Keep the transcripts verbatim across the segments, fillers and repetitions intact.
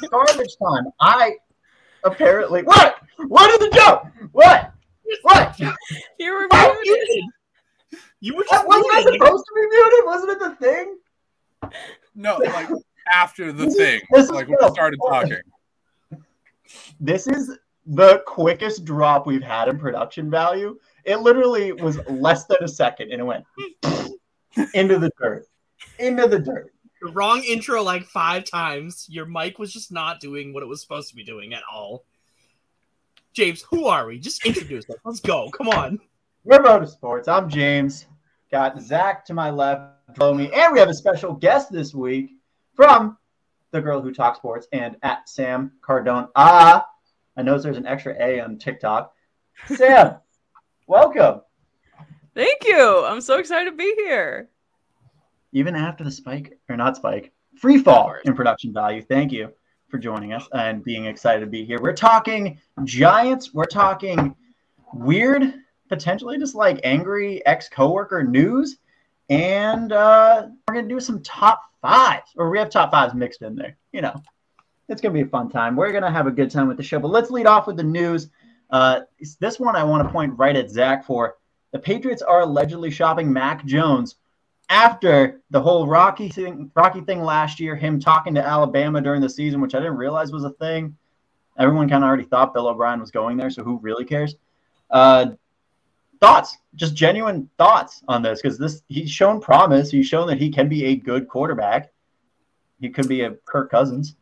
garbage time. I apparently what? What is the joke? What? What? You were muted. You were just Wasn't I muted. supposed to be muted? Wasn't it the thing? No, like after the thing, This is like when good. we started talking. This is the quickest drop we've had in production value. It literally was less than a second, and it went into the dirt. Into the dirt. The wrong intro like five times. Your mic was just not doing what it was supposed to be doing at all. James, who are we? Just introduce us. Let's go. Come on. We're Motorsports. I'm James. Got Zach to my left, below me, and we have a special guest this week from the Girl Who Talks Sports and at Sam Cardone. Ah, I know there's an extra A on TikTok. Sam, welcome. Thank you. I'm so excited to be here. Even after the spike, or not spike, free fall in production value. Thank you for joining us and being excited to be here. We're talking Giants. We're talking weird, potentially just like angry ex-coworker news. And uh, we're going to do some top fives, or we have top fives mixed in there. You know, it's going to be a fun time. We're going to have a good time with the show. But let's lead off with the news. Uh, this one I want to point right at Zach for. The Patriots are allegedly shopping Mac Jones after the whole Rocky thing, Rocky thing last year, him talking to Alabama during the season, which I didn't realize was a thing. Everyone kind of already thought Bill O'Brien was going there, so who really cares? Uh, thoughts, just genuine thoughts on this, because this he's shown promise. He's shown that he can be a good quarterback. He could be a Kirk Cousins.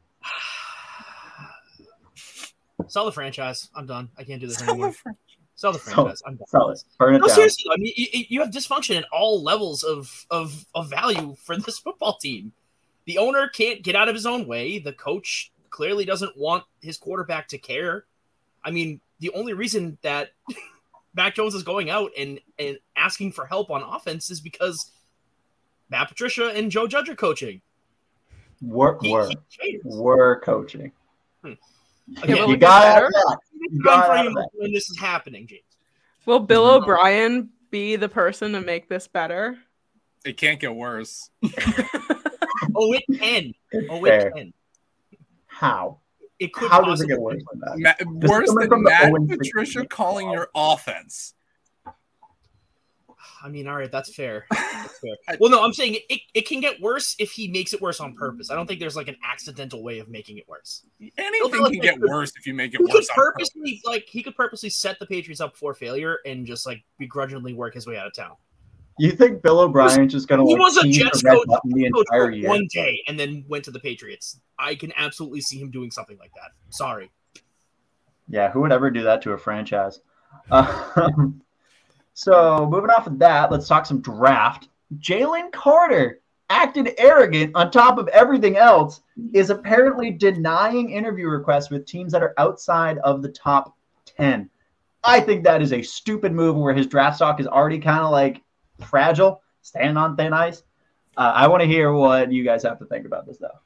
Sell the franchise. I'm done. I can't do this anymore. Sell the Sell, franchise. I'm done. sell it. Burn it No, down. seriously. I mean, you, you have dysfunction at all levels of, of of value for this football team. The owner can't get out of his own way. The coach clearly doesn't want his quarterback to care. I mean, the only reason that Mac Jones is going out and, and asking for help on offense is because Matt Patricia and Joe Judge are coaching. We're, He- we're, he cares. we're coaching. Again, Yeah, You look got better. that. it's You fun got for out him of that. when this is happening, James. Will Bill Mhm. O'Brien be the person to make this better? It can't get worse. Oh, it can. Oh, Fair. it can. How? It could How does it possibly get worse than that? Ma- This is worse coming than from the Matt oh and Patricia sixteen. calling your offense. I mean, all right, that's fair. That's fair. Well, no, I'm saying it, it, it can get worse if he makes it worse on purpose. I don't think there's like an accidental way of making it worse. Anything like can they get could- worse if you make it He could worse on purpose. purposely like he could purposely set the Patriots up for failure and just like begrudgingly work his way out of town. You think Bill O'Brien's just going to He like was a tease Jets the red coach, button the coach entire for year? one day and then went to the Patriots. I can absolutely see him doing something like that. Sorry. Yeah, who would ever do that to a franchise? Um, so moving off of that, let's talk some draft. Jalen Carter acted arrogant on top of everything else, is apparently denying interview requests with teams that are outside of the top ten. I think that is a stupid move where his draft stock is already kind of like fragile, standing on thin ice. Uh, I want to hear what you guys have to think about this, though.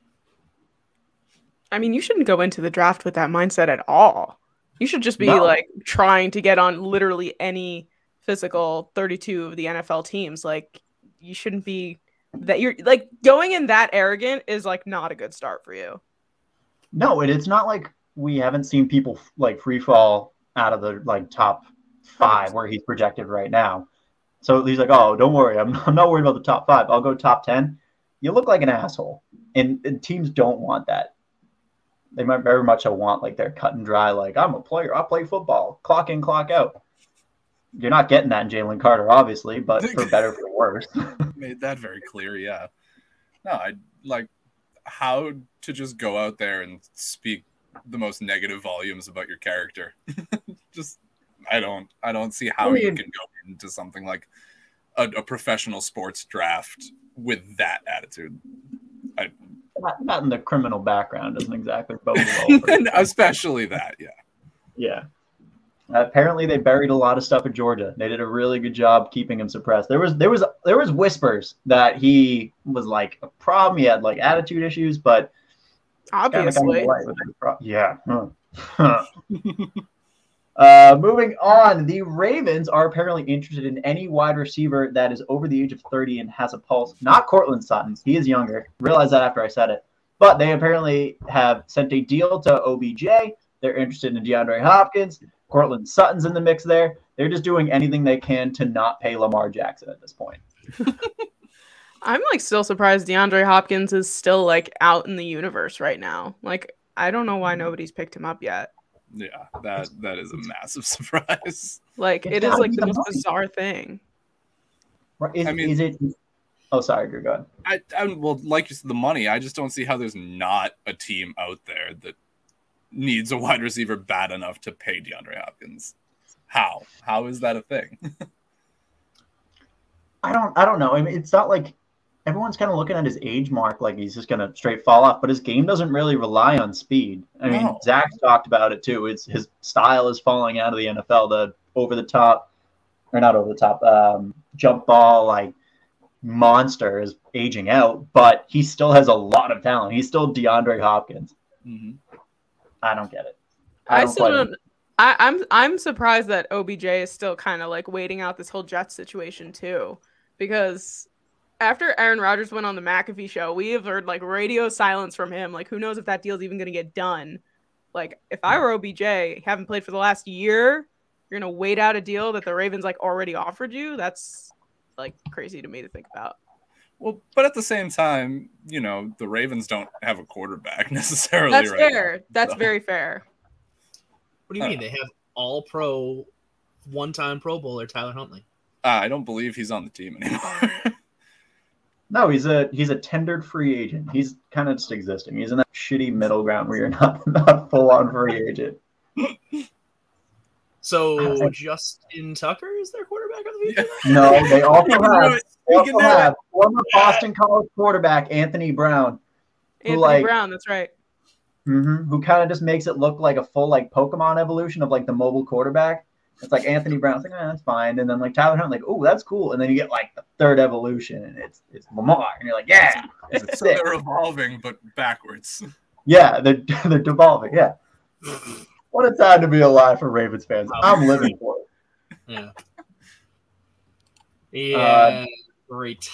I mean, you shouldn't go into the draft with that mindset at all. You should just be No. like trying to get on literally any physical thirty-two of the N F L teams. Like, you shouldn't be that you're like going in that arrogant is like not a good start for you. No, and it's not like we haven't seen people like free fall out of the like top five where he's projected right now. So he's like, oh, don't worry. I'm, I'm not worried about the top five. I'll go top ten. You look like an asshole. And, and teams don't want that. They might very much want like they're cut and dry, like I'm a player. I play football, clock in, clock out. You're not getting that in Jalen Carter, obviously, but for better, for worse. Made that very clear, yeah. No, I like how to just go out there and speak the most negative volumes about your character. Just I don't I don't see how I mean, you can go into something like a, a professional sports draft with that attitude. I, not, not in the criminal background doesn't exactly bode well. For and especially that, yeah. Yeah. Apparently, they buried a lot of stuff at Georgia. They did a really good job keeping him suppressed. There was there was there was whispers that he was like a problem. He had like attitude issues, but Obviously. Kinda, kinda pro- yeah. Huh. uh, moving on, the Ravens are apparently interested in any wide receiver that is over the age of thirty and has a pulse. Not Cortland Sutton. He is younger. Realized that after I said it. But they apparently have sent a deal to O B J. They're interested in DeAndre Hopkins. Cortland Sutton's in the mix there. They're just doing anything they can to not pay Lamar Jackson at this point. I'm like still surprised DeAndre Hopkins is still like out in the universe right now. Like, I don't know why nobody's picked him up yet. Yeah, that that is a massive surprise. Like, it is like the most bizarre thing. Is, I mean, is it? Oh, sorry, Drew, go ahead. I, I well, like you said, the money. I just don't see how there's not a team out there that needs a wide receiver bad enough to pay DeAndre Hopkins. How? How is that a thing? I don't. I don't know. I mean, it's not like everyone's kind of looking at his age mark like he's just gonna straight fall off. But his game doesn't really rely on speed. I mean, No. Zach's talked about it too. It's his style is falling out of the N F L. The over the top, or not over the top, um, jump ball like monster is aging out. But he still has a lot of talent. He's still DeAndre Hopkins. Mm-hmm. I don't get it. I, don't still quite- don't. I, I'm I'm surprised that O B J is still kind of like waiting out this whole Jets situation too, because after Aaron Rodgers went on the McAfee show, we have heard like radio silence from him. Like, who knows if that deal's even going to get done? Like, if I were O B J, haven't played for the last year, you're gonna wait out a deal that the Ravens like already offered you. That's like crazy to me to think about. Well, but at the same time, you know, the Ravens don't have a quarterback necessarily. That's right fair. now, That's so. very fair. What do you mean? They have all pro, one time Pro Bowler Tyler Huntley. Uh, I don't believe he's on the team anymore. No, he's a he's a tendered free agent. He's kind of just existing. He's in that shitty middle ground where you're not not full on free agent. So Justin Tucker is their quarterback of the future? No, they also You can do have it. they You can also do have it. former Boston College quarterback Anthony Brown, Who, Anthony like- Brown. That's right. hmm who kind of just makes it look like a full like Pokemon evolution of like the mobile quarterback. It's like Anthony Brown's like, eh, that's fine, and then like Tyler Hunt, like, oh, that's cool, and then you get like the third evolution, and it's it's Lamar, and you're like, yeah, it's So sick. they're evolving, but backwards. Yeah, they're they're devolving. Yeah, what a time to be alive for Ravens fans. I'm living for it. Yeah. Yeah. Uh, great.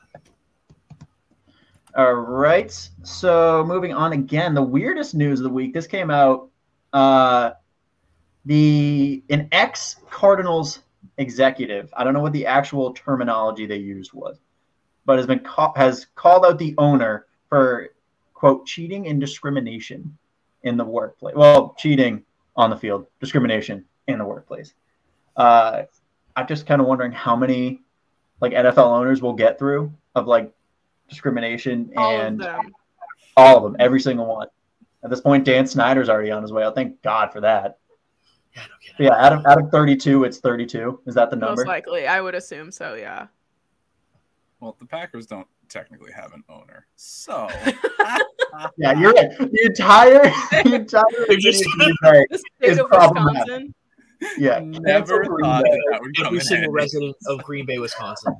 All right. So moving on again, the weirdest news of the week. This came out. Uh, the an ex Cardinals executive. I don't know what the actual terminology they used was, but has been ca- has called out the owner for quote cheating and discrimination in the workplace. Well, cheating on the field, discrimination in the workplace. Uh, I'm just kind of wondering how many like N F L owners will get through of like discrimination All and of them. all of them, every single one. At this point, Dan Snyder's already on his way out. Thank God for that. Yeah, no kidding. But yeah, out of out of thirty-two, it's thirty-two. Is that the number? Most likely, I would assume so. Yeah. Well, the Packers don't technically have an owner, so Yeah, you're right. The entire the entire They're just- city of Green Bay The state It's of problematic. Wisconsin. yeah, never Cancel Green thought Bay. that, that would come Every in single handy. resident of Green Bay, Wisconsin.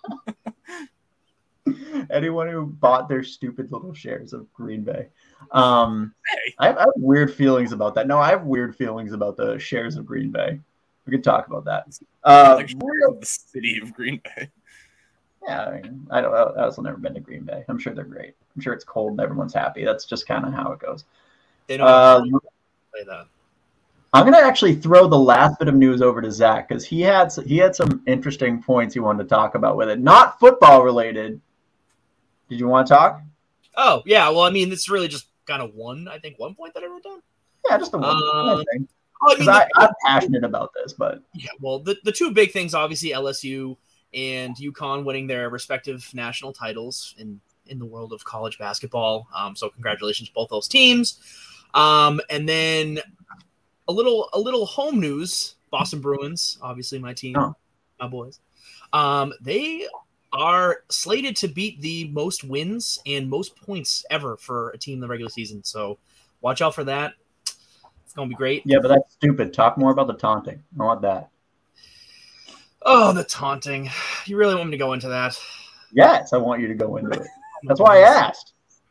Anyone who bought their stupid little shares of Green Bay. Um, Hey. I, have, I have weird feelings about that. No, I have weird feelings about the shares of Green Bay. We could talk about that. Uh, Like real- the city of Green Bay. yeah, I, mean, I don't. I also never been to Green Bay. I'm sure they're great. I'm sure it's cold and everyone's happy. That's just kind of how it goes. They don't Uh, play that. I'm gonna actually throw the last bit of news over to Zach because he had he had some interesting points he wanted to talk about with it, not football related. Did you want to talk? Oh, yeah. Well, I mean, it's really just kind of one, I think, one point that I wrote down. Yeah, just the one Uh, thing. Oh, I Because mean, I, the- I'm passionate about this, but yeah, well, the, the two big things, obviously, L S U and UConn winning their respective national titles in, in the world of college basketball. Um, so congratulations to both those teams. Um, and then a little a little home news, Boston Bruins, obviously my team, Oh. my boys. Um, they are slated to beat the most wins and most points ever for a team in the regular season. So watch out for that. It's going to be great. yeah, but that's stupid. Talk more about the taunting. I want that. Oh, the taunting. You really want me to go into that? Yes, I want you to go into it. That's why I asked.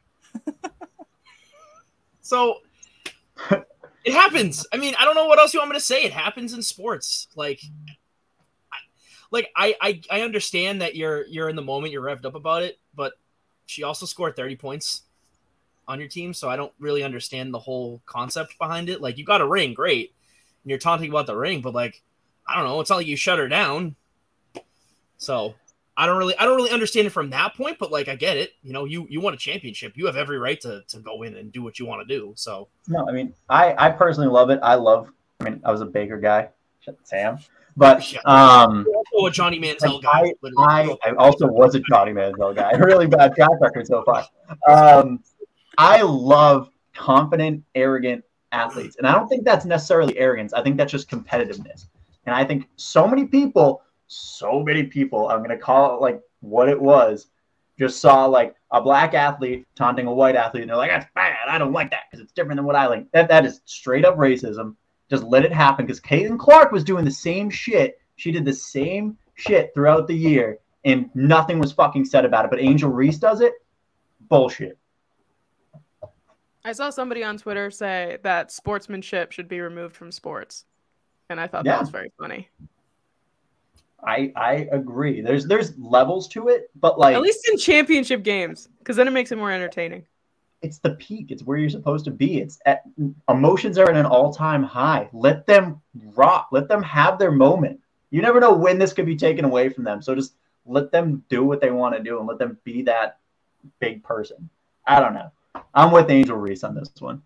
So it happens. I mean, I don't know what else you want me to say. It happens in sports. Like, I, like I, I, I understand that you're you're in the moment, you're revved up about it, but she also scored thirty points. on your team, so I don't really understand the whole concept behind it. Like, you got a ring, great, and you're taunting about the ring, but like, I don't know, it's not like you shut her down. So I don't really, I don't really understand it from that point. But like, I get it. You know, you you won a championship, you have every right to to go in and do what you want to do. So no, I mean, I I personally love it. I love. I mean, I was a Baker guy, Sam, but um, also a Johnny Manziel guy. I, I I also was a Johnny Manziel guy. A really bad track record so far. Um, I love confident, arrogant athletes. And I don't think that's necessarily arrogance. I think that's just competitiveness. And I think so many people, so many people, I'm going to call it like what it was, just saw like a black athlete taunting a white athlete. And they're like, that's bad. I don't like that because it's different than what I like. That That is straight up racism. Just let it happen because Caitlin Clark was doing the same shit. She did the same shit throughout the year and nothing was fucking said about it. But Angel Reese does it. Bullshit. I saw somebody on Twitter say that sportsmanship should be removed from sports, and I thought Yeah. that was very funny. I I agree. There's there's levels to it, but like At least in championship games, because then it makes it more entertaining. it's the peak. It's where you're supposed to be. It's at, emotions are at an all-time high. Let them rock. Let them have their moment. You never know when this could be taken away from them. So just let them do what they want to do and let them be that big person. I don't know. I'm with Angel Reese on this one.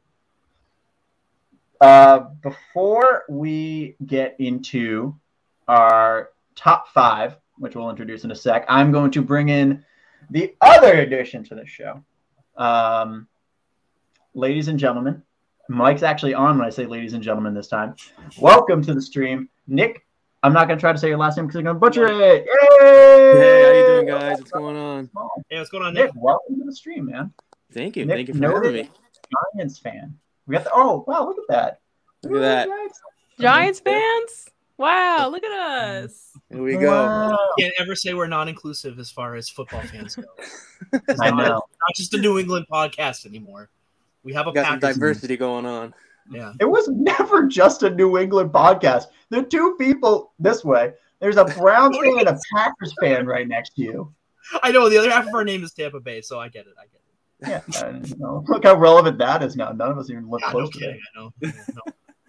Uh, before we get into our top five, which we'll introduce in a sec, I'm going to bring in the other addition to the show. Um, ladies and gentlemen, Mike's actually on when I say ladies and gentlemen this time. Welcome to the stream, Nick. I'm not going to try to say your last name because I'm going to butcher it. Yay! Hey, how you doing, guys? What's going on? Hey, what's going on, Nick? Nick, welcome to the stream, man. Thank you. Nick, Thank you for noted having me. Giants fan. We got the oh wow, look at that. Look at that. Giants. Giants fans? Wow, look at us. Here we go. Wow. Can't ever say we're non-inclusive as far as football fans go. I Not- know. Not just a New England podcast anymore. We have a We got some Packers. diversity going on. Yeah. It was never just a New England podcast. There are two people this way. There's a Browns fan and a Packers fan right next to you. I know the other half of our name is Tampa Bay, so I get it. I get it. Yeah, I don't know. Look how relevant that is now. None of us even live Yeah, close no to kidding. it. I know. Yeah, no.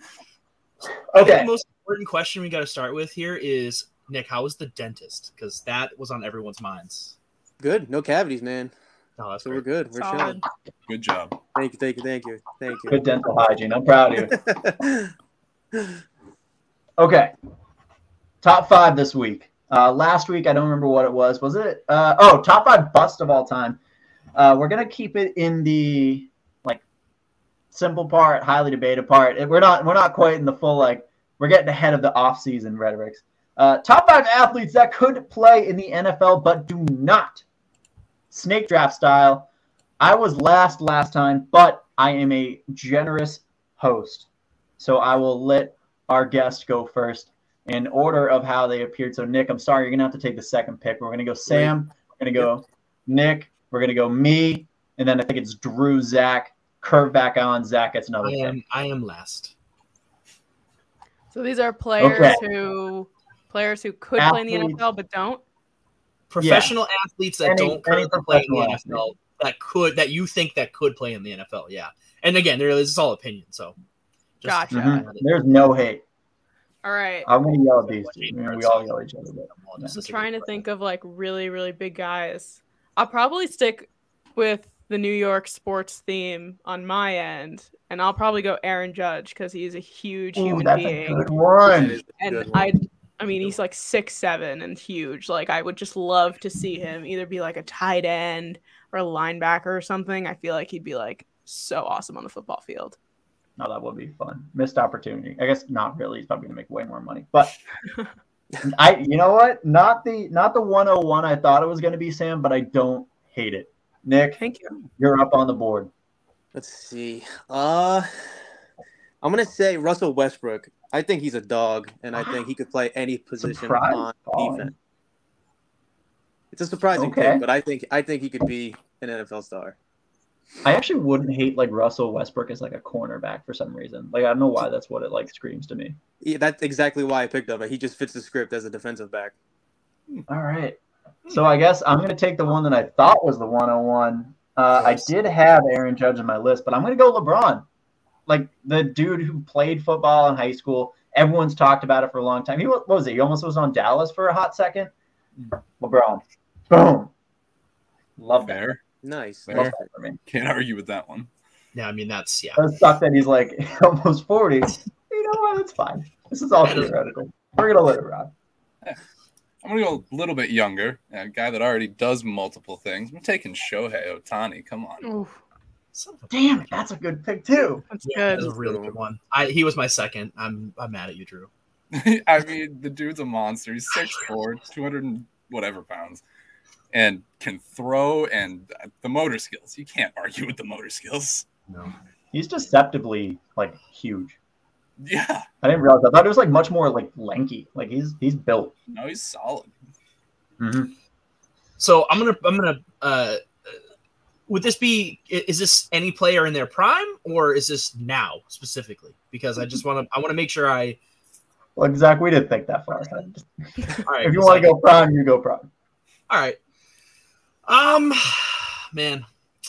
I think Okay. the most important question we got to start with here is, Nick, how was the dentist? Because that was on everyone's minds. Good. No cavities, man. Oh, that's So we're great. good. We're Solid. chilling. Good job. Thank you. Thank you. Thank you. Thank you. Good dental hygiene. I'm proud of you. Okay. Top five this week. Uh, last week, I don't remember what it was. Was it? Uh, oh, top five bust of all time. Uh, we're going to keep it in the like simple part, highly debated part. We're not we're not quite in the full, like, we're getting ahead of the off-season rhetorics. Uh, top five athletes that could play in the N F L but do not. Snake draft style. I was last last time, but I am a generous host. So I will let our guest go first in order of how they appeared. So, Nick, I'm sorry, you're going to have to take the second pick. We're going to go Sam. We're going to go Nick. We're going to go me. And then I think it's Drew, Zach. Curve back on. Zach gets another I pick. am, I am last. So these are players Okay. who players who could play in the N F L Athletes. but don't. Professional athletes that Any- don't any currently play in the professional N F L that could that you think that could play in the N F L. Yeah. And again, there is all opinion. So just- Gotcha. Mhm. There's no hate. All right. I'm going to yell at these two. We all yell at each other. But Well, I'm just a trying to good think of like really, really big guys. I'll probably stick with the New York sports theme on my end, and I'll probably go Aaron Judge because he's a huge Ooh, human that's being. a good That one. is a And good one. I, I mean, he's like six seven and huge. Like I would just love to see him either be like a tight end or a linebacker or something. I feel like he'd be like so awesome on the football field. No, that would be fun. Missed opportunity. I guess not really. He's probably going to make way more money. But I, you know what? Not the not the one oh one I thought it was going to be, Sam, but I don't hate it. Nick, Thank you. you're up on the board. Let's see. Uh, I'm gonna say Russell Westbrook. I think he's a dog, and I think he could play any position Surprise on calling. defense. It's a surprising Okay. pick, but I think I think he could be an N F L star. I actually wouldn't hate like Russell Westbrook as like a cornerback for some reason. Like I don't know why that's what it like screams to me. Yeah, that's exactly why I picked him. He just fits the script as a defensive back. All right. So I guess I'm going to take the one that I thought was the one oh one. Uh, I did have Aaron Judge on my list, but I'm going to go LeBron. Like the dude who played football in high school. Everyone's talked about it for a long time. He what was it? He almost was on Dallas for a hot second. LeBron. Boom. Love that. Fair. Nice. Fair. Love that for me. Can't argue with that one. Yeah, I mean that's yeah. It sucks that he's like almost forty. You know what? It's fine. This is all theoretical. We're gonna let it ride. I'm gonna go a little bit younger. A guy that already does multiple things. I'm taking Shohei Ohtani. Come on. Oof, Damn, that's a good pick too. that's Yeah, good. that's a really good one. I he was my second. I'm I'm mad at you, Drew. I mean, the dude's a monster. He's six four, two hundred and whatever pounds, and can throw and the motor skills. You can't argue with the motor skills. No. He's deceptively like huge. Yeah. I didn't realize that. I thought it was like much more like lanky. Like he's he's built. No, he's solid. Mm-hmm. So I'm gonna I'm gonna uh, would this be is this any player in their prime or is this now specifically? Because I just want to I want to make sure I. Well, Zach, we didn't think that far. All right, If you want to go prime, you go prime. All right. Um, man,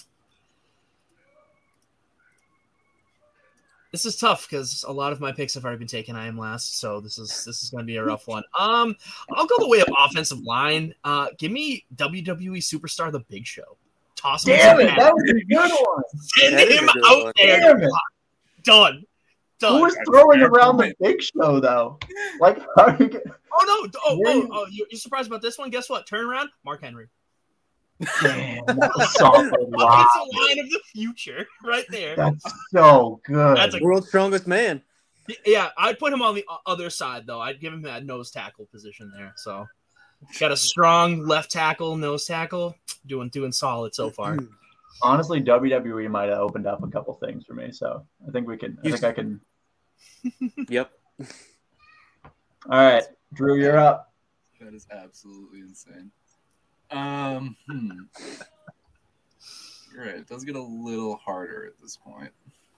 this is tough because a lot of my picks have already been taken. I am last, so this is this is going to be a rough one. Um, I'll go the way of offensive line. Uh, give me W W E superstar The Big Show. Toss him. Damn it, in that was a good one. Send That is him a good out one. there. Damn it. Done. Done. Who was throwing around the Big Show though? Like, how are you get... Oh no! Oh, Where oh, you- oh! You're, you're surprised about this one? Guess what? Turn around, Mark Henry. Damn, that's a solid wow. Offensive line of the future, right there. That's so good. That's a- World's strongest man. Yeah, I'd put him on the other side though. I'd give him that nose tackle position there. So, got a strong left tackle, nose tackle, doing doing solid so far. Honestly, W W E might have opened up a couple things for me, so I think we can. I You- think I can. Yep. All right, Drew, you're up. That is absolutely insane. Um, hmm. You're right. It does get a little harder at this point.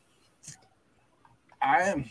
I am.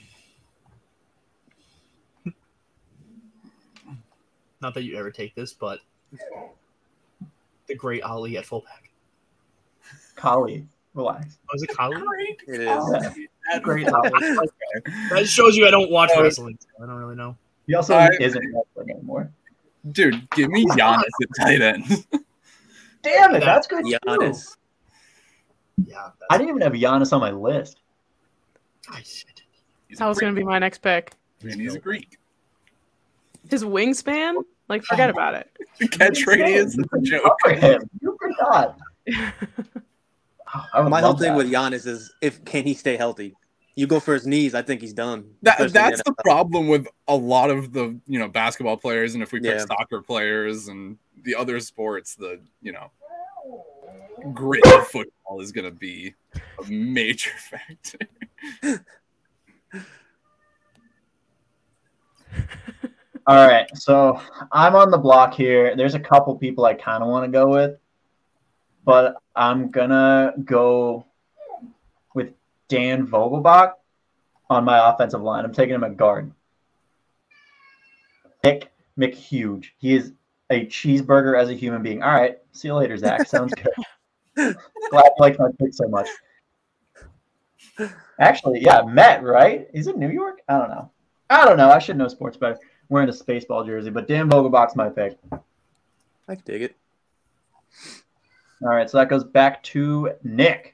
Not that you ever take this, but the great Ali at fullback. Kali, relax. Oh, is it Kali? Great. It is. Yeah. At Great. That shows you I don't watch Oh. wrestling. So I don't really know. He also I- isn't wrestling anymore. Dude, give me Giannis at tight end. Damn it, that's good too. Giannis. Yeah, that's, I didn't even have Giannis on my list. I, He's a That was Greek. going to be my next pick. I mean, he's a Greek. His wingspan, like, forget about it. The catch radius is a joke. Cover him. You forgot. Oh, I would My love whole thing that. with Giannis is if can he stay healthy? You go for his knees, I think he's done. That, especially in that's the N F L. problem with a lot of the you know basketball players, and if we pick Yeah. soccer players and the other sports, the you know grit of football is going to be a major factor. All right, so I'm on the block here. There's a couple people I kind of want to go with, but I'm gonna go with Dan Vogelbach on my offensive line. I'm taking him at guard. Nick McHuge. He is a cheeseburger as a human being. All right, see you later, Zach. Sounds good. Glad you like my pick so much. Actually, yeah, Met, right? He's in New York? I don't know. I don't know. I should know sports better. Wearing a Spaceball jersey, but Dan Vogelbach's my pick. I can dig it. All right, so that goes back to Nick.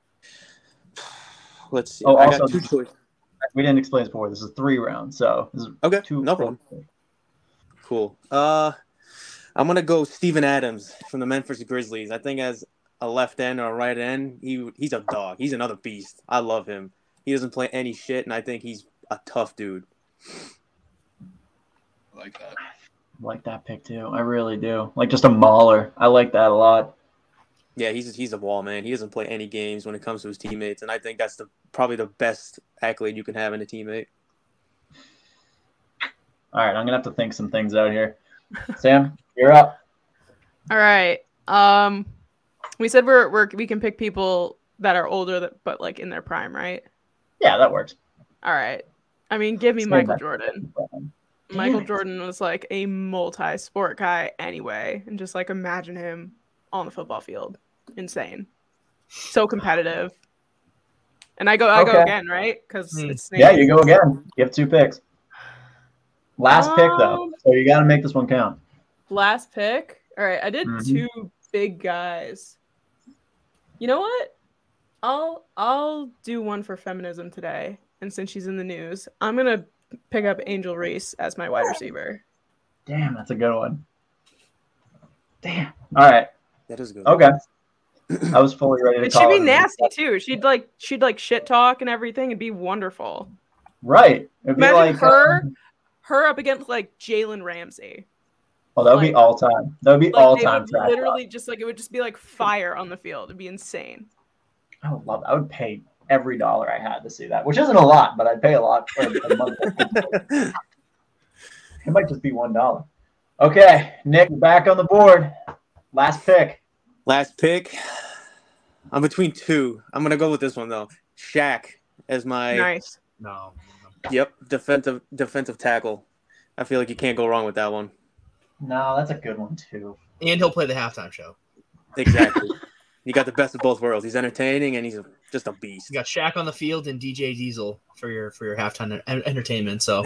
Let's see. Oh, I also- got two choices. We didn't explain this before. This is three rounds, so this is Okay, two. no problem. Cool. Uh, I'm gonna go Steven Adams from the Memphis Grizzlies. I think as a left end or a right end, he he's a dog. He's another beast. I love him. He doesn't play any shit, and I think he's a tough dude. I like that. I like that pick too. I really do. Like just a mauler. I like that a lot. Yeah, he's he's a wall man. He doesn't play any games when it comes to his teammates, and I think that's the probably the best accolade you can have in a teammate. All right, I'm gonna have to think some things out here. Sam, you're up. All right. Um, we said we're, we're we can pick people that are older, that, but like in their prime, right? Yeah, that works. All right. I mean, give me Same Michael back. Jordan. Damn Michael it. Jordan was like a multi-sport guy anyway, and just like imagine him on the football field, insane. So competitive. And I go, I go Okay. again, right? Because Hmm. it's Yeah, you go again. You have two picks. Last pick though, Um, so you got to make this one count. Last pick. All right, I did Mhm. two big guys. You know what? I'll I'll do one for feminism today. And since she's in the news, I'm gonna pick up Angel Reese as my wide receiver. Damn, that's a good one. Damn. All right. That is good. Okay. I was fully ready to And call she'd be it. nasty too. She'd like she'd like shit talk and everything. It'd be wonderful. Right. It'd be Imagine like her, um, her up against like Jalen Ramsey. oh, that would be like- all time. That would be Like all they time would trash. literally just like it would just be like fire on the field. It'd be insane. I would love. I would pay every dollar I had to see that, which isn't a lot, but I'd pay a lot for a month. It might just be one dollar. Okay, Nick, back on the board. Last pick. Last pick. I'm between two. I'm gonna go with this one though. Shaq as my Nice. No. yep defensive defensive tackle. I feel like you can't go wrong with that one. No, that's a good one too. And he'll play the halftime show. Exactly. You got the best of both worlds. He's entertaining and he's a, just a beast. You got Shaq on the field and D J Diesel for your for your halftime en- entertainment. So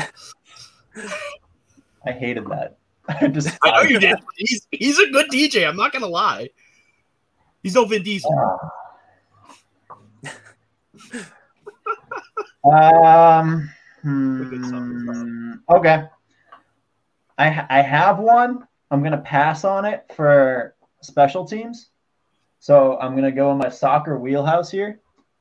I hated that. I just. I know you did. He's he's a good D J. I'm not gonna lie. He's no Vin Diesel. Um. Good hmm, okay. I I have one. I'm gonna pass on it for special teams. So I'm gonna go in my soccer wheelhouse here,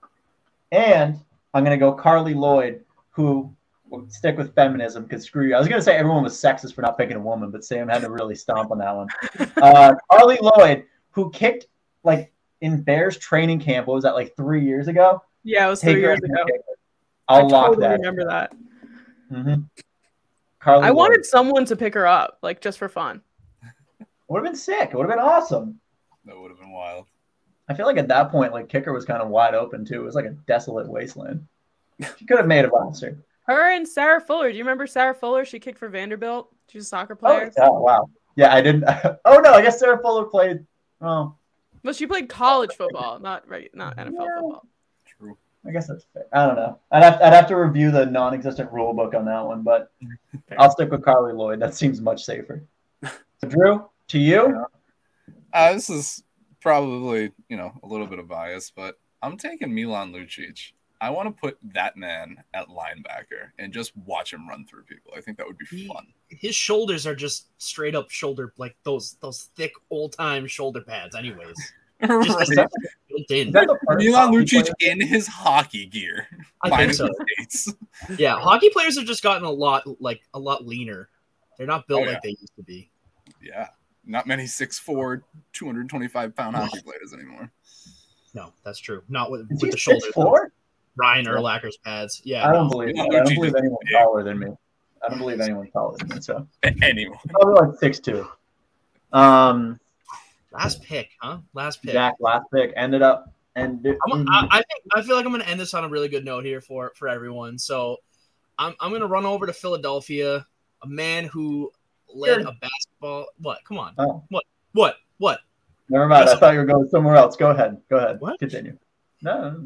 and I'm gonna go Carly Lloyd, who will stick with feminism because screw you. I was gonna say everyone was sexist for not picking a woman, but Sam had to really stomp on that one. Uh, Carly Lloyd, who kicked like in Bears training camp. What was that, like three years ago? Yeah, it was Take three her years as a ago. kicker. I'll I lock totally that. remember that. Mm-hmm. Carly I Lloyd. wanted someone to pick her up, like just for fun. Would have been sick. It would have been awesome. That would have been wild. I feel like at that point, like kicker was kind of wide open too. It was like a desolate wasteland. She could have made a roster. Her and Sarah Fuller. Do you remember Sarah Fuller? She kicked for Vanderbilt. She's a soccer Oh, player. yeah, wow. Yeah, I didn't. Oh no, I guess Sarah Fuller played. Oh, Well, she played college football, not right, not N F L Yeah. football. True. I guess that's fair. I don't know. I'd have, I'd have to review the non-existent rule book on that one, but I'll stick with Carly Lloyd. That seems much safer. So, Drew, to you. Uh, this is probably, you know, a little bit of bias, but I'm taking Milan Lucic. I want to put that man at linebacker and just watch him run through people. I think that would be He- fun. His shoulders are just straight up shoulder, like those those thick old time shoulder pads. Anyways, just Is that, built in. is that the first Milan hockey Lucic player? in his hockey gear. I think minus so. the States. Yeah, hockey players have just gotten a lot like a lot leaner. They're not built Oh, yeah. like they used to be. Yeah. Not many six foot four, two hundred twenty-five pound hockey players anymore. No, that's true. Not with, Is with he the shoulders. six four? Ryan Urlacher's pads. Yeah, I don't no. believe No, that. I don't Lucic believe is anyone's big. taller than me. I don't believe anyone's taller than me. So Anyone. probably like six two. Um, Last pick, huh? Last pick. Jack, last pick ended up and I'm, I, I think I feel like I'm going to end this on a really good note here for for everyone. So I'm I'm going to run over to Philadelphia, a man who led Sure. a basketball. What? Come on. Oh, What? What? never mind. I Listen. thought you were going somewhere else. Go ahead. Go ahead. What? Continue. No.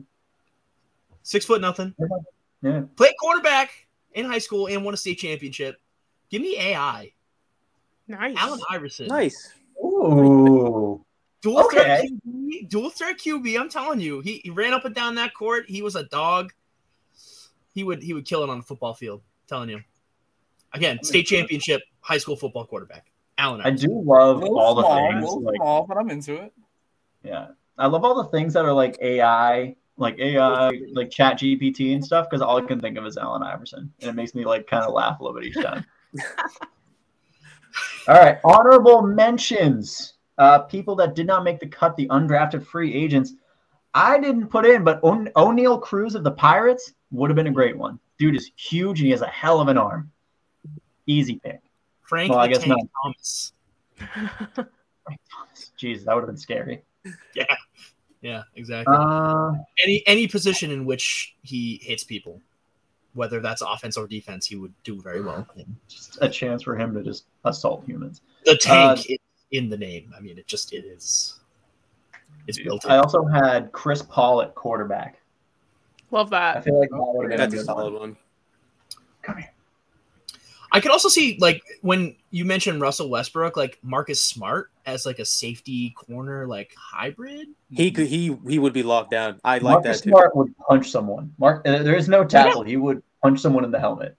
Six foot nothing. Yeah. Played quarterback in high school and won a state championship. Give me A I. Nice. Allen Iverson. Nice. Ooh. Dual Okay. threat Q B. Dual threat Q B. I'm telling you, he, he ran up and down that court. He was a dog. He would he would kill it on the football field. I'm telling you. Again, state championship, high school football quarterback. Allen I Iverson. do love A little all the small, a things. little Like, small, but I'm into it. yeah. I love all the things that are like A I, like A I, like Chat G P T and stuff, because all I can think of is Allen Iverson. And it makes me like kind of laugh a little bit each time. All right. Honorable mentions. Uh, people that did not make the cut, the undrafted free agents. I didn't put in, but o- O'Neal Cruz of the Pirates would have been a great one. Dude is huge and he has a hell of an arm. Easy pick. Frank Well, I the guess Tank not. Thomas. Jeez, that would have been scary. Yeah. Yeah, exactly. Uh, any any position in which he hits people, whether that's offense or defense, he would do very well. just a chance for him to just assault humans. The tank Uh, is in the name. I mean, it just it is. It's built I in. also had Chris Paul at quarterback. Love I that. feel like that would have been That's a a good solid one. one. Come here. I could also see, like, when you mentioned Russell Westbrook, like Marcus Smart as like a safety corner, like hybrid. He could he he would be locked down. I like Marcus that too. Smart would punch someone. Mark, uh, there is no tackle. He would punch someone in the helmet.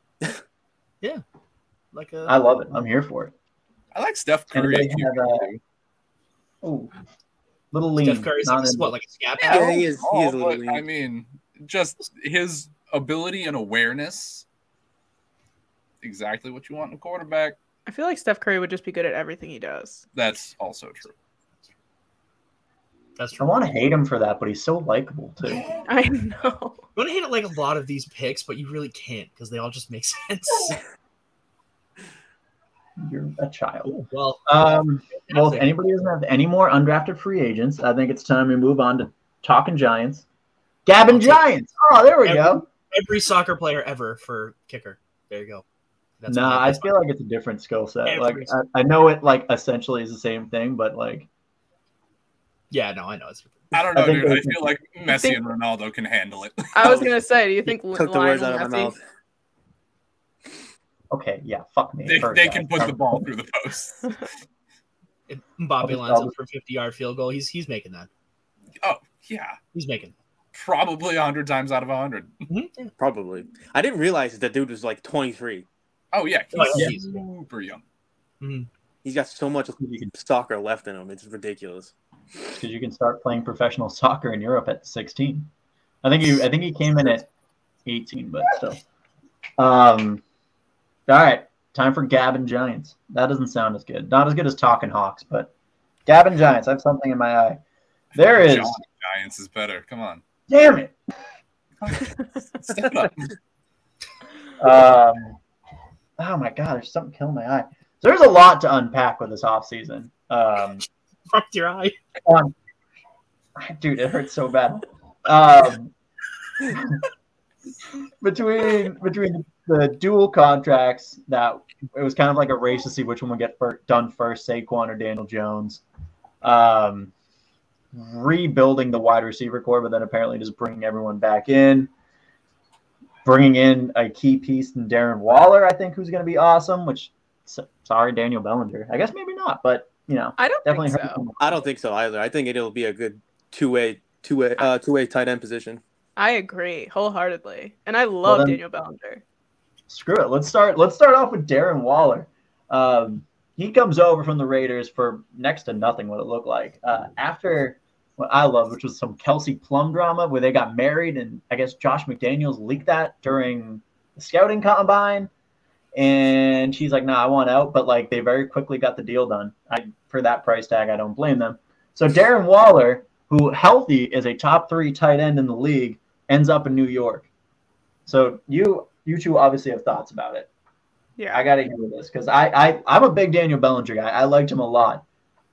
Like a I love it. I'm here for it. I like Steph Curry. Anybody at have, uh, Q B too. Ooh, little lean. Steph Curry's not like, in- what, like a scat Yeah, paddle? he is- he Oh, is a little but, lean. I mean, just his ability and awareness. Exactly what you want in a quarterback. I feel like Steph Curry would just be good at everything he does. That's also true. That's I true. want to hate him for that, but he's so likable too. I know. You want to hate it like a lot of these picks, but you really can't because they all just make sense. You're a child. Well, Um, well, if fantastic. anybody doesn't have any more undrafted free agents, I think it's time we move on to talking Giants. Gavin I'll take- Giants. Oh, there we Every- go. every soccer player ever for kicker. There you go. That's Nah, my- I that's feel like it's a different skill set. Every Like I, I know it like essentially is the same thing, but like Yeah, no, I know. It's I don't I know, think dude. I they- feel like Messi think- and Ronaldo can handle it. I was gonna say, do you think Took the words out Lionel of my Messi? mouth. okay, yeah, fuck me. they first, they guys. can put the ball through the post. if I'll Mbappe just- lines I'll up for a fifty-yard field goal. He's he's making that. Oh, yeah. He's making. Probably one hundred times out of one hundred. Mm-hmm. Probably. I didn't realize that dude was like twenty-three. Oh, yeah. He's Oh, yeah. super young. He's got so much You can- soccer left in him. It's ridiculous. because you can start playing professional soccer in Europe at sixteen. I think you. I think he came in at eighteen, but still. Um, all right, time for Gavin Giants. That doesn't sound as good. Not as good as Talking Hawks, but Gavin Giants. I have something in my eye. There is. John Giants is better. Come on. Damn it. Step up. Um, oh my God, there's something killing my eye. So there's a lot to unpack with this offseason. Um, Fucked your eye. um, dude, it hurts so bad. Um, between between the dual contracts, that it was kind of like a race to see which one would get fir- done first, Saquon or Daniel Jones. Um, rebuilding the wide receiver core, but then apparently just bringing everyone back in. Bringing in a key piece in Darren Waller, I think, who's going to be awesome. Which, so, sorry, Daniel Bellinger. I guess maybe not, but you know, I don't definitely think hurt so. him. I don't think so either. I think it'll be a good two-way, two-way, uh, two-way tight end position. I agree wholeheartedly, and I love then- Daniel Bellinger. Screw it. Let's start. Let's start off with Darren Waller. Um, he comes over from the Raiders for next to nothing. What it looked like uh, after what I love, which was some Kelsey Plum drama where they got married, and I guess Josh McDaniels leaked that during the scouting combine. And she's like, "No, nah, I want out," but like they very quickly got the deal done. I for that price tag, I don't blame them. So Darren Waller, who healthy is a top three tight end in the league, ends up in New York. So you you two obviously have thoughts about it. Yeah, I got to hear this because I, I, I'm a big Daniel Bellinger guy. I liked him a lot.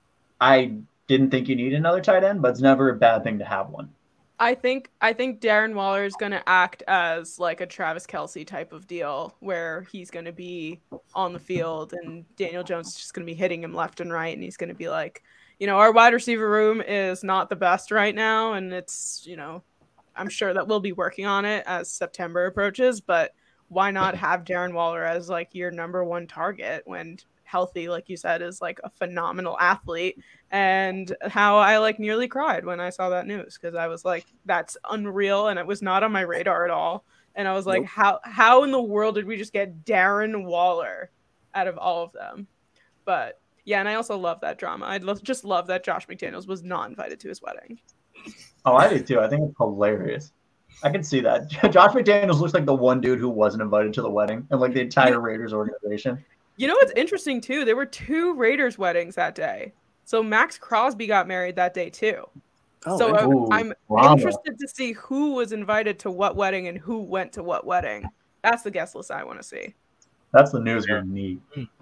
I didn't think you need another tight end, but it's never a bad thing to have one. I think I think Darren Waller is going to act as like a Travis Kelce type of deal, where he's going to be on the field and Daniel Jones is just going to be hitting him left and right, and he's going to be like, you know, our wide receiver room is not the best right now, and it's, you know, I'm sure that we'll be working on it as September approaches, but why not have Darren Waller as like your number one target when healthy, like you said, is like a phenomenal athlete. And how I like nearly cried when I saw that news, because I was like, that's unreal, and it was not on my radar at all. And I was like, Nope. how how in the world did we just get Darren Waller out of all of them? But yeah, and I also love that drama. I lo- just love that Josh McDaniels was not invited to his wedding. Oh, I do too. I think it's hilarious. I can see that. Josh McDaniels looks like the one dude who wasn't invited to the wedding, and like the entire Raiders organization. You know what's interesting too? There were two Raiders weddings that day. So Max Crosby got married that day too. Oh, so interesting. Ooh, I'm, I'm drama. interested to see who was invited to what wedding and who went to what wedding. That's the guest list I want to see. That's the news we need.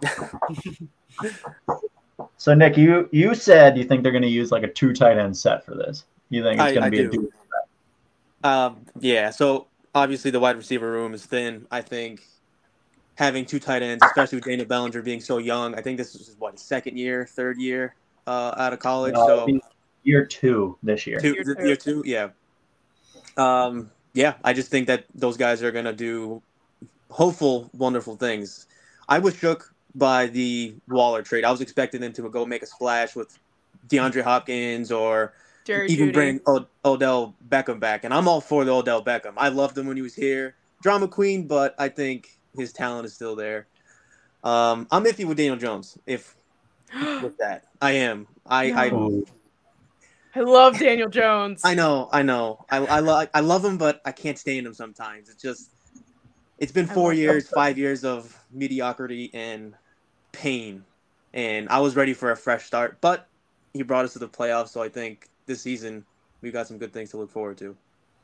So Nick, you you said you think they're going to use like a two tight end set for this. You think it's I- going I to be a do. dual? Um, yeah, so obviously the wide receiver room is thin. I think having two tight ends, especially with Daniel Bellinger being so young, I think this is what his second year, third year uh, out of college. Uh, So he's year two this year. Two, Year two. year two, yeah. Um, yeah, I just think that those guys are gonna do hopeful, wonderful things. I was shook by the Waller trade. I was expecting them to go make a splash with DeAndre Hopkins or Jerry even Jeudy. bring o- Odell Beckham back. And I'm all for the Odell Beckham. I loved him when he was here. Drama queen, but I think his talent is still there. Um, I'm iffy with Daniel Jones. If with that, I am. I I, Ooh. I love Daniel Jones. I know. I know. I I, lo- I love him, but I can't stand him sometimes. It's just it's been I four love years, him. five years of mediocrity and pain, and I was ready for a fresh start. But he brought us to the playoffs, so I think this season we've got some good things to look forward to.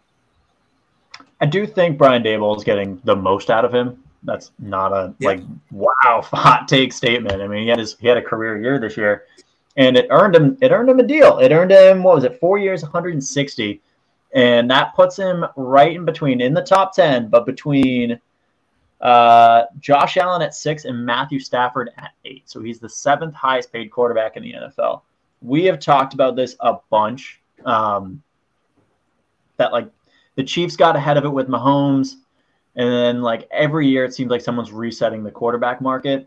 I do think Brian Daboll is getting the most out of him. That's not a Yeah. like wow hot take statement. I mean, he had his he had a career year this year, and it earned him it earned him a deal. It earned him what was it four years, one hundred sixty, and that puts him right in between in the top ten, but between uh, Josh Allen at six and Matthew Stafford at eight. So he's the seventh highest paid quarterback in the N F L. We have talked about this a bunch. Um, that like the Chiefs got ahead of it with Mahomes. And then, like, every year it seems like someone's resetting the quarterback market.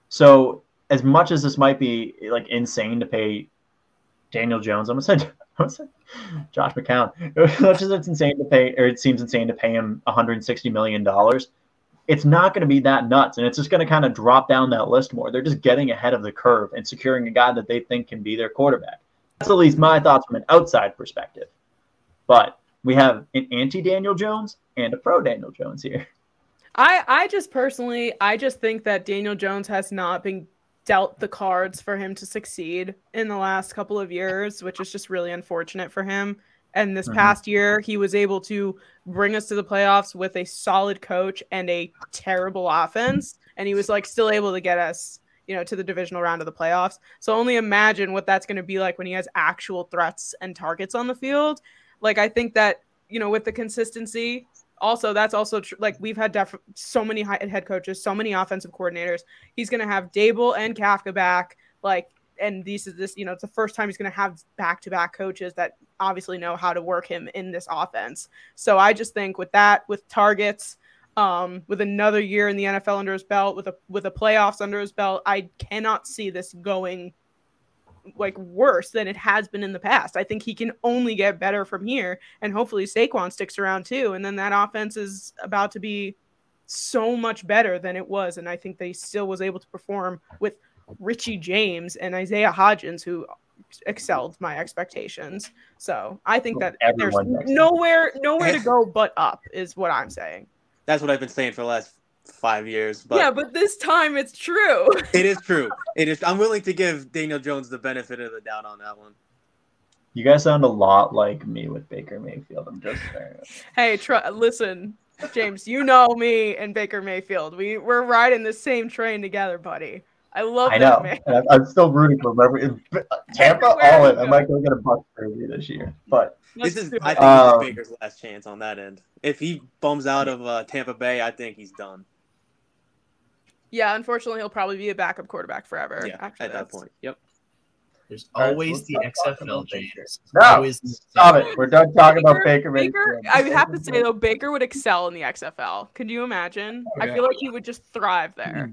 So, as much as this might be, like, insane to pay Daniel Jones, I'm going to say, I'm gonna say Josh McCown. As much as it's insane to pay, or it seems insane to pay him one hundred sixty million dollars, it's not going to be that nuts. And it's just going to kind of drop down that list more. They're just getting ahead of the curve and securing a guy that they think can be their quarterback. That's at least my thoughts from an outside perspective. But we have an anti-Daniel Jones and a pro-Daniel Jones here. I, I just personally, I just think that Daniel Jones has not been dealt the cards for him to succeed in the last couple of years, which is just really unfortunate for him. And this Mhm. past year, he was able to bring us to the playoffs with a solid coach and a terrible offense. And he was like still able to get us, you know, to the divisional round of the playoffs. So only imagine what that's going to be like when he has actual threats and targets on the field. Like, I think that, you know, with the consistency, also, that's also tr- like we've had def- so many high- head coaches, so many offensive coordinators. He's going to have Dable and Kafka back. Like, and these is this, you know, it's the first time he's going to have back-to-back coaches that obviously know how to work him in this offense. So I just think with that, with targets, um, with another year in the N F L under his belt, with a with a playoffs under his belt, I cannot see this going like worse than it has been in the past. I think he can only get better from here, and hopefully Saquon sticks around too. And then that offense is about to be so much better than it was. And I think that he still was able to perform with Richie James and Isaiah Hodgins, who excelled my expectations. So I think that Everyone there's does. nowhere, nowhere to go but up is what I'm saying. That's what I've been saying for the last five years. But yeah, but this time it's true. it is true. It is. I'm willing to give Daniel Jones the benefit of the doubt on that one. You guys sound a lot like me with Baker Mayfield. I'm just saying. Hey, tr- listen, James, you know me and Baker Mayfield. We, we're riding the same train together, buddy. I love I that know. man. And I'm, I'm still rooting for him. Tampa, Everywhere all we in. I go. might go get a Bucs jersey this year. But Let's This is, do it. I think, Um, this is Baker's last chance on that end. If he bums out of uh, Tampa Bay, I think he's done. Yeah, unfortunately, he'll probably be a backup quarterback forever. Yeah, after at that this. point. Yep. There's All right, always let's the not X talk F L, about James. Baker. There's No, always the stop it. We're done talking about Baker Baker, Mayfield. I would have to say though, Baker would excel in the X F L. Could you imagine? Oh, I yeah. feel like he would just thrive there.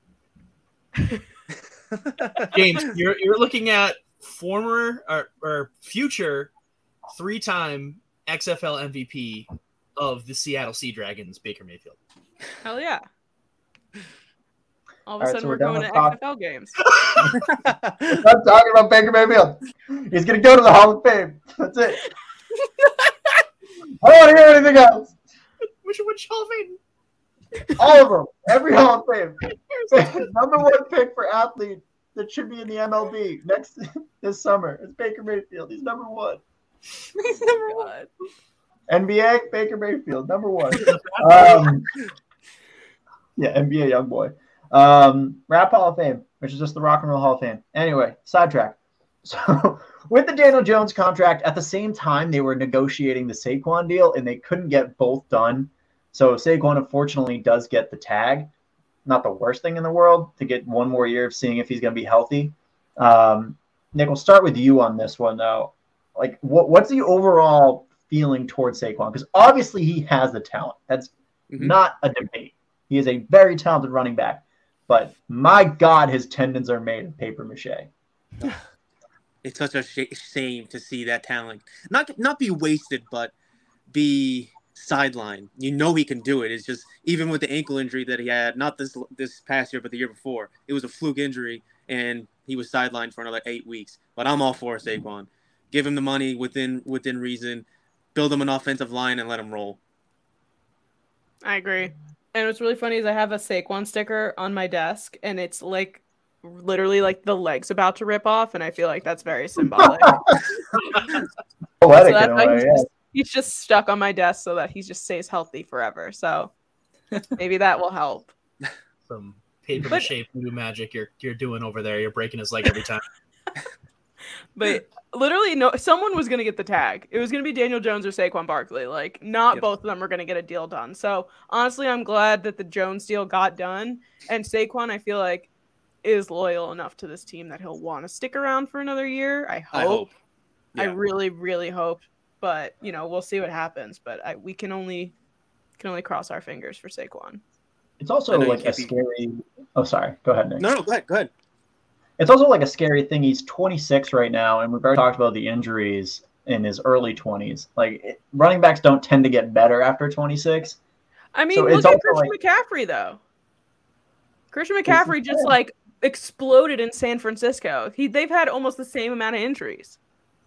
James, you're you're looking at former or, or future three-time X F L M V P of the Seattle Sea Dragons, Baker Mayfield. Hell yeah! All of All a right, sudden, so we're we're done going with to talk- X F L games. I'm talking about Baker Mayfield. He's going to go to the Hall of Fame. That's it. I don't want to hear anything else. Which which Hall of Fame? All of them. Every Hall of Fame. Number one pick for athlete that should be in the M L B next this summer. It's Baker Mayfield. He's number one. He's number one. N B A, Baker Mayfield, number one. Um, yeah, N B A young boy. Um, Rap Hall of Fame, which is just the Rock and Roll Hall of Fame. Anyway, sidetrack. So with the Daniel Jones contract, at the same time, they were negotiating the Saquon deal, and they couldn't get both done. So Saquon, unfortunately, does get the tag. Not the worst thing in the world to get one more year of seeing if he's going to be healthy. Um, Nick, we'll start with you on this one, though. like what what's the overall feeling towards Saquon? Because obviously he has the talent. That's mm-hmm. not a debate. He is a very talented running back. But my God, his tendons are made of paper mache. It's such a sh- shame to see that talent not not be wasted, but be sidelined. You know he can do it. It's just even with the ankle injury that he had, not this this past year, but the year before, it was a fluke injury, and he was sidelined for another eight weeks. But I'm all for Saquon. Give him the money within within reason. Build him an offensive line and let him roll. I agree. And what's really funny is I have a Saquon sticker on my desk, and it's like literally like the leg's about to rip off, and I feel like that's very symbolic. Poetic so in a way, he's, yeah. just, he's just stuck on my desk so that he just stays healthy forever. So maybe that will help. Some paper mache voodoo magic you're you're doing over there. You're breaking his leg every time. But literally, no, someone was going to get the tag. It was going to be Daniel Jones or Saquon Barkley. Like, not yep. both of them are going to get a deal done. So, honestly, I'm glad that the Jones deal got done. And Saquon, I feel like, is loyal enough to this team that he'll want to stick around for another year. I hope. I hope. Yeah. I really, really hope. But, you know, we'll see what happens. But I, we can only can only cross our fingers for Saquon. It's also like a scary be... – oh, sorry. Go ahead, Nick. No, no, go ahead. Go ahead. It's also like a scary thing. He's twenty-six right now, and we've already talked about the injuries in his early twenties. Like, it, running backs don't tend to get better after twenty-six. I mean, so look at Christian like, McCaffrey, though. Christian McCaffrey just, like, exploded in San Francisco. He They've had almost the same amount of injuries.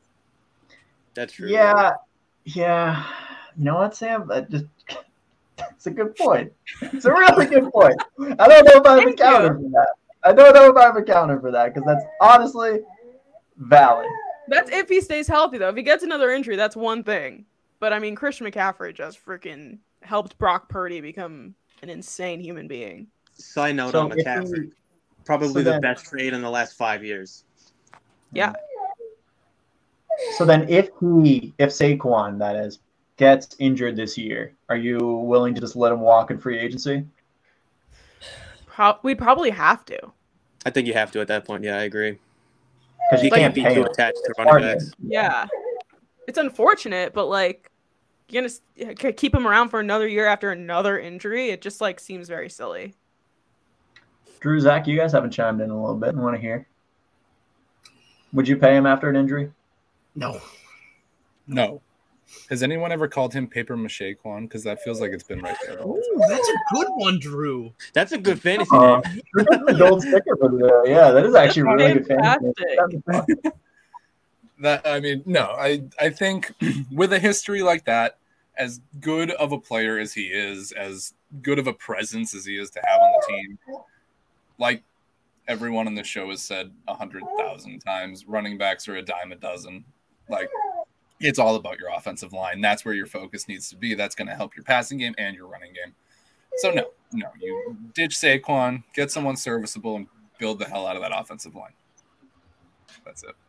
That's true. Yeah. Yeah. You know what, Sam? That just it's a good point. It's a really good point. I don't know if I have a counter for that. I don't know if I have a counter for that because that's honestly valid. That's if he stays healthy, though. If he gets another injury, that's one thing. But, I mean, Christian McCaffrey just freaking helped Brock Purdy become an insane human being. Side note so on McCaffrey. He, probably so the then, best trade in the last five years. Yeah. So then if he, if Saquon, that is, gets injured this year, are you willing to just let him walk in free agency? Pro- we'd probably have to. I think you have to at that point. Yeah, I agree. Because you like, can't be pay too him. attached to running backs. Yeah. It's unfortunate, but, like, you're going to keep him around for another year after another injury. It just, like, seems very silly. Drew, Zach, you guys haven't chimed in a little bit. I want to hear. Would you pay him after an injury? No. No. Has anyone ever called him Paper Mache Quan? Because that feels like it's been right there. Ooh, that's a good one, Drew. That's a good fantasy uh, name. The gold sticker for the yeah, that is actually a really good fantasy name. That I mean, no, I I think with a history like that, as good of a player as he is, as good of a presence as he is to have on the team, like everyone on the show has said a hundred thousand times, running backs are a dime a dozen. Like, it's all about your offensive line. That's where your focus needs to be. That's going to help your passing game and your running game. So no, no, you ditch Saquon, get someone serviceable, and build the hell out of that offensive line. That's it.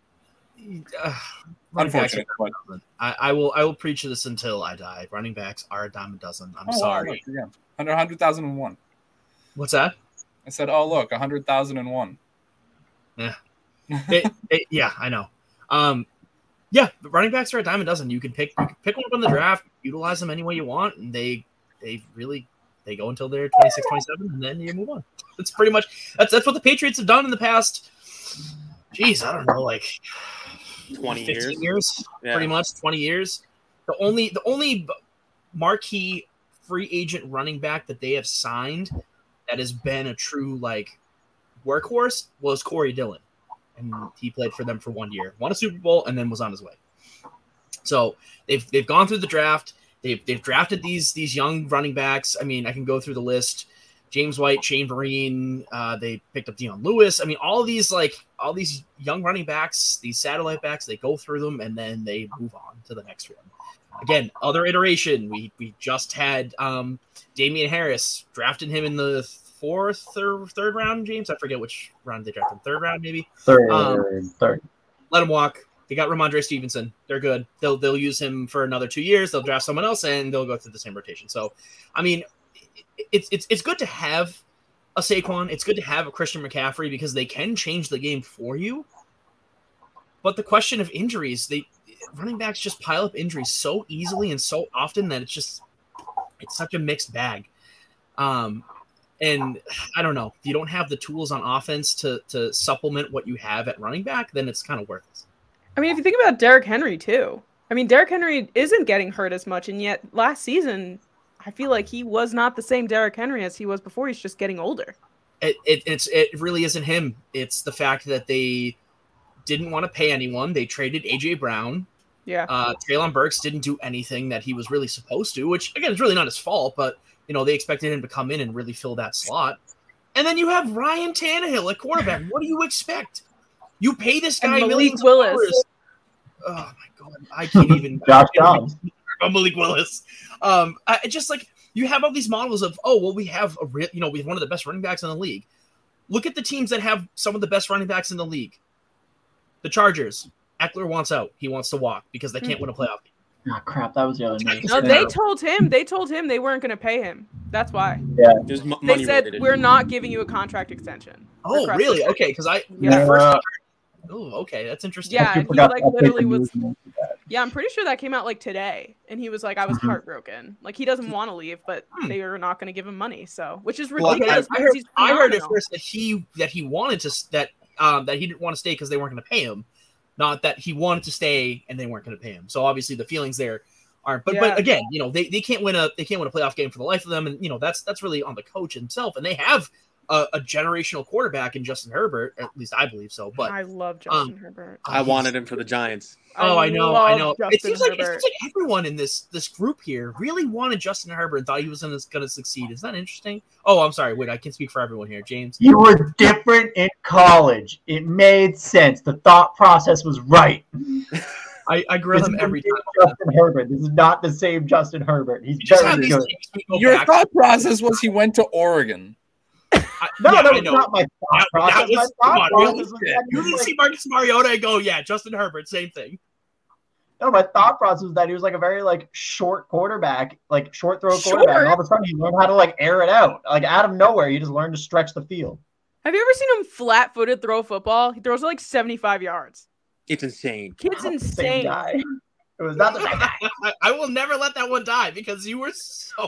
Uh, Unfortunate. But... I, I will I will preach this until I die. Running backs are a dime a dozen. I'm oh, sorry. Look, yeah. one hundred thousand and one. What's that? I said, oh, look, one hundred thousand and one. Yeah. it, it, yeah, I know. Um, yeah, the running backs are a dime a dozen. You can pick you can pick one up in the draft, utilize them any way you want, and they they really they go until they're twenty-six, twenty-seven, and then you move on. That's pretty much that's that's what the Patriots have done in the past. Jeez, I don't know, like twenty fifteen years, years yeah. pretty much twenty years. The only the only marquee free agent running back that they have signed that has been a true like workhorse was Corey Dillon. And he played for them for one year, won a Super Bowl, and then was on his way. So they've they've gone through the draft. They've they've drafted these these young running backs. I mean, I can go through the list: James White, Shane Vereen. Uh, they picked up Dion Lewis. I mean, all these like all these young running backs, these satellite backs. They go through them and then they move on to the next one. Again, other iteration. We we just had um, Damian Harris, drafted him in the fourth or third round, James. I forget which round they drafted. Third round, maybe. Third, um, third. Let him walk. They got Ramondre Stevenson. They're good. They'll they'll use him for another two years. They'll draft someone else, and they'll go through the same rotation. So, I mean, it's it's it's good to have a Saquon. It's good to have a Christian McCaffrey because they can change the game for you. but the question of injuries, they running backs just pile up injuries so easily and so often that it's just it's such a mixed bag. Um, and I don't know, if you don't have the tools on offense to to supplement what you have at running back, then it's kind of worthless. I mean, if you think about Derrick Henry too, I mean, Derrick Henry isn't getting hurt as much, and yet last season, I feel like he was not the same Derrick Henry as he was before. He's just getting older. It it it's it really isn't him. It's the fact that they didn't want to pay anyone. They traded A J Brown. Yeah. Uh, Treylon Burks didn't do anything that he was really supposed to, which again is really not his fault, but you know, they expected him to come in and really fill that slot. And then you have Ryan Tannehill at quarterback. What do you expect? You pay this guy and Malik millions Willis. of dollars. Oh my god, I can't even. Josh Dobbs. Oh, Malik Willis. Um, I I just like you have all these models of oh well, we have a real, you know, we have one of the best running backs in the league. Look at the teams that have some of the best running backs in the league. The Chargers. Eckler wants out. He wants to walk because they can't win a playoff game. Oh crap, that was the other news. No, they told him. They told him they weren't going to pay him. That's why. Yeah. There's m- They money said related. we're not giving you a contract extension. Oh, Request really? extension. Okay, because I Yeah. the first Uh, time. Oh, okay, that's interesting. Yeah, You and he, forgot like, to update literally the was- news and that. Yeah, I'm pretty sure that came out like today, and he was like, "I was Mhm. heartbroken. Like he doesn't want to leave, but Hmm. they are not going to give him money. So, which is Well, ridiculous. I, I because heard, he's I heard at phenomenal. first that he that he wanted to that um that he didn't want to stay because they weren't going to pay him, not that he wanted to stay and they weren't going to pay him. So obviously the feelings there aren't. But Yeah. but again, you know they, they can't win a they can't win a playoff game for the life of them, and you know that's that's really on the coach himself. And they have a, a generational quarterback in Justin Herbert, at least I believe so. But I love Justin um, Herbert. I wanted him for the Giants. Oh, I know, I love know. It Justin seems like it Herbert. seems like everyone in this this group here really wanted Justin Herbert and thought he was going to succeed. Is that interesting? Oh, I'm sorry. Wait, I can speak for everyone here, James. You were different in college. It made sense. The thought process was right. I, I grill This him is every the time. same Justin Herbert. This is not the same Justin Herbert. He's You just have very these good. things we go Your back- thought process was he went to Oregon. I- No, yeah, that I was know. not my thought That- process. that was- my come thought on, process really? was that he You was didn't like- see Marcus Mariota and go, yeah, Justin Herbert, same thing. No, my thought process was that he was like a very like short quarterback, like short throw Short? quarterback. And all of a sudden, he learned how to like air it out, like out of nowhere. He just learned to stretch the field. Have you ever seen him flat-footed throw a football? He throws it like seventy-five yards. It's insane. Kid's Not the same insane. guy. It was not the same guy. I, I will never let that one die because you were so.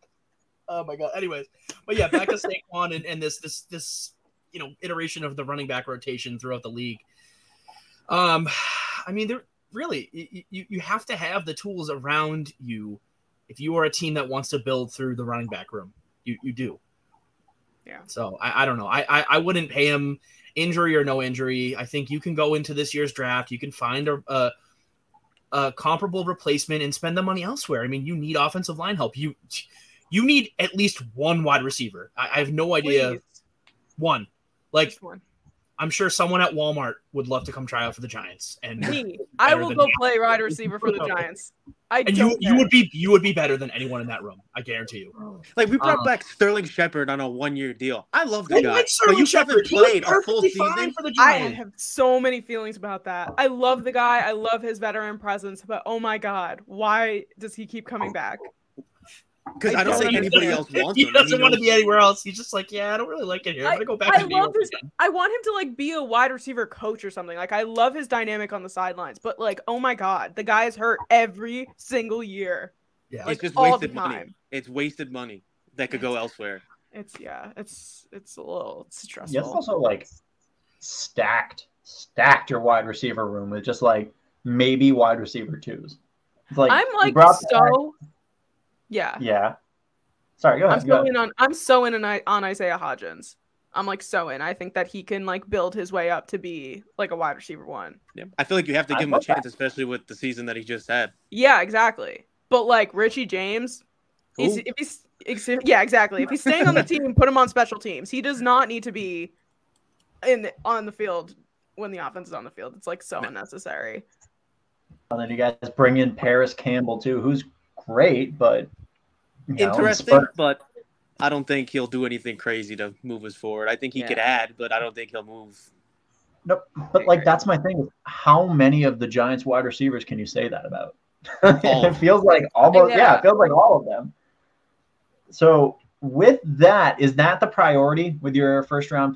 Oh my god. Anyways, but yeah, back to Saquon and, and this this this you know iteration of the running back rotation throughout the league. Um, I mean, there really you you have to have the tools around you if you are a team that wants to build through the running back room. You you do. Yeah. So I, I don't know. I, I I wouldn't pay him injury or no injury. I think you can go into this year's draft. You can find a. a a comparable replacement and spend the money elsewhere. I mean, you need offensive line help. You you need at least one wide receiver. I, I have no idea. Please. One. Like, Just one. I'm sure someone at Walmart would love to come try out for the Giants. And Me. I better will than go me. play wide receiver for the Giants. I and you don't you care. would be you would be better than anyone in that room. I guarantee you. Like we brought Uh, back Sterling Shepard on a one-year deal. I love the I guy, like but Sterling you Shepard. haven't He was played a full perfectly fine season. for the I Giants. have so many feelings about that. I love the guy. I love his veteran presence, but oh my god, why does he keep coming back? Because I I don't don't think anybody understand. else wants He him. doesn't want to knows- be anywhere else. He's just like, yeah, I don't really like it here. I'm I- gonna go back I to New love York his- again. I want him to like be a wide receiver coach or something. Like I love his dynamic on the sidelines, but like oh my god, the guy is hurt every single year. Yeah. Like, It's just all the wasted money. time. It's wasted money that could go elsewhere. It's yeah, it's it's a little it's stressful. Yeah, it's also like stacked, stacked your wide receiver room with just like maybe wide receiver twos. It's like I'm you like brought back- so yeah. yeah. Sorry, go I'm ahead. go so ahead. in on I'm so in on, on Isaiah Hodgins. I'm like so in. I think that he can like build his way up to be like a wide receiver one. Yeah. I feel like you have to I give him a love that. chance, especially with the season that he just had. Yeah, exactly. But like Richie James, he's, Who? if he's ex- yeah, exactly. If he's staying on the team, put him on special teams. He does not need to be in the, on the field when the offense is on the field. It's like so unnecessary. And then you guys bring in Paris Campbell too, who's great, but you know, Interesting, Spurs- but I don't think he'll do anything crazy to move us forward. I think he Yeah. could add, but I don't think he'll move. Nope. But like that's my thing. How many of the Giants wide receivers can you say that about? It feels like almost yeah. Yeah. it feels like all of them. So with that, is that the priority with your first round pick?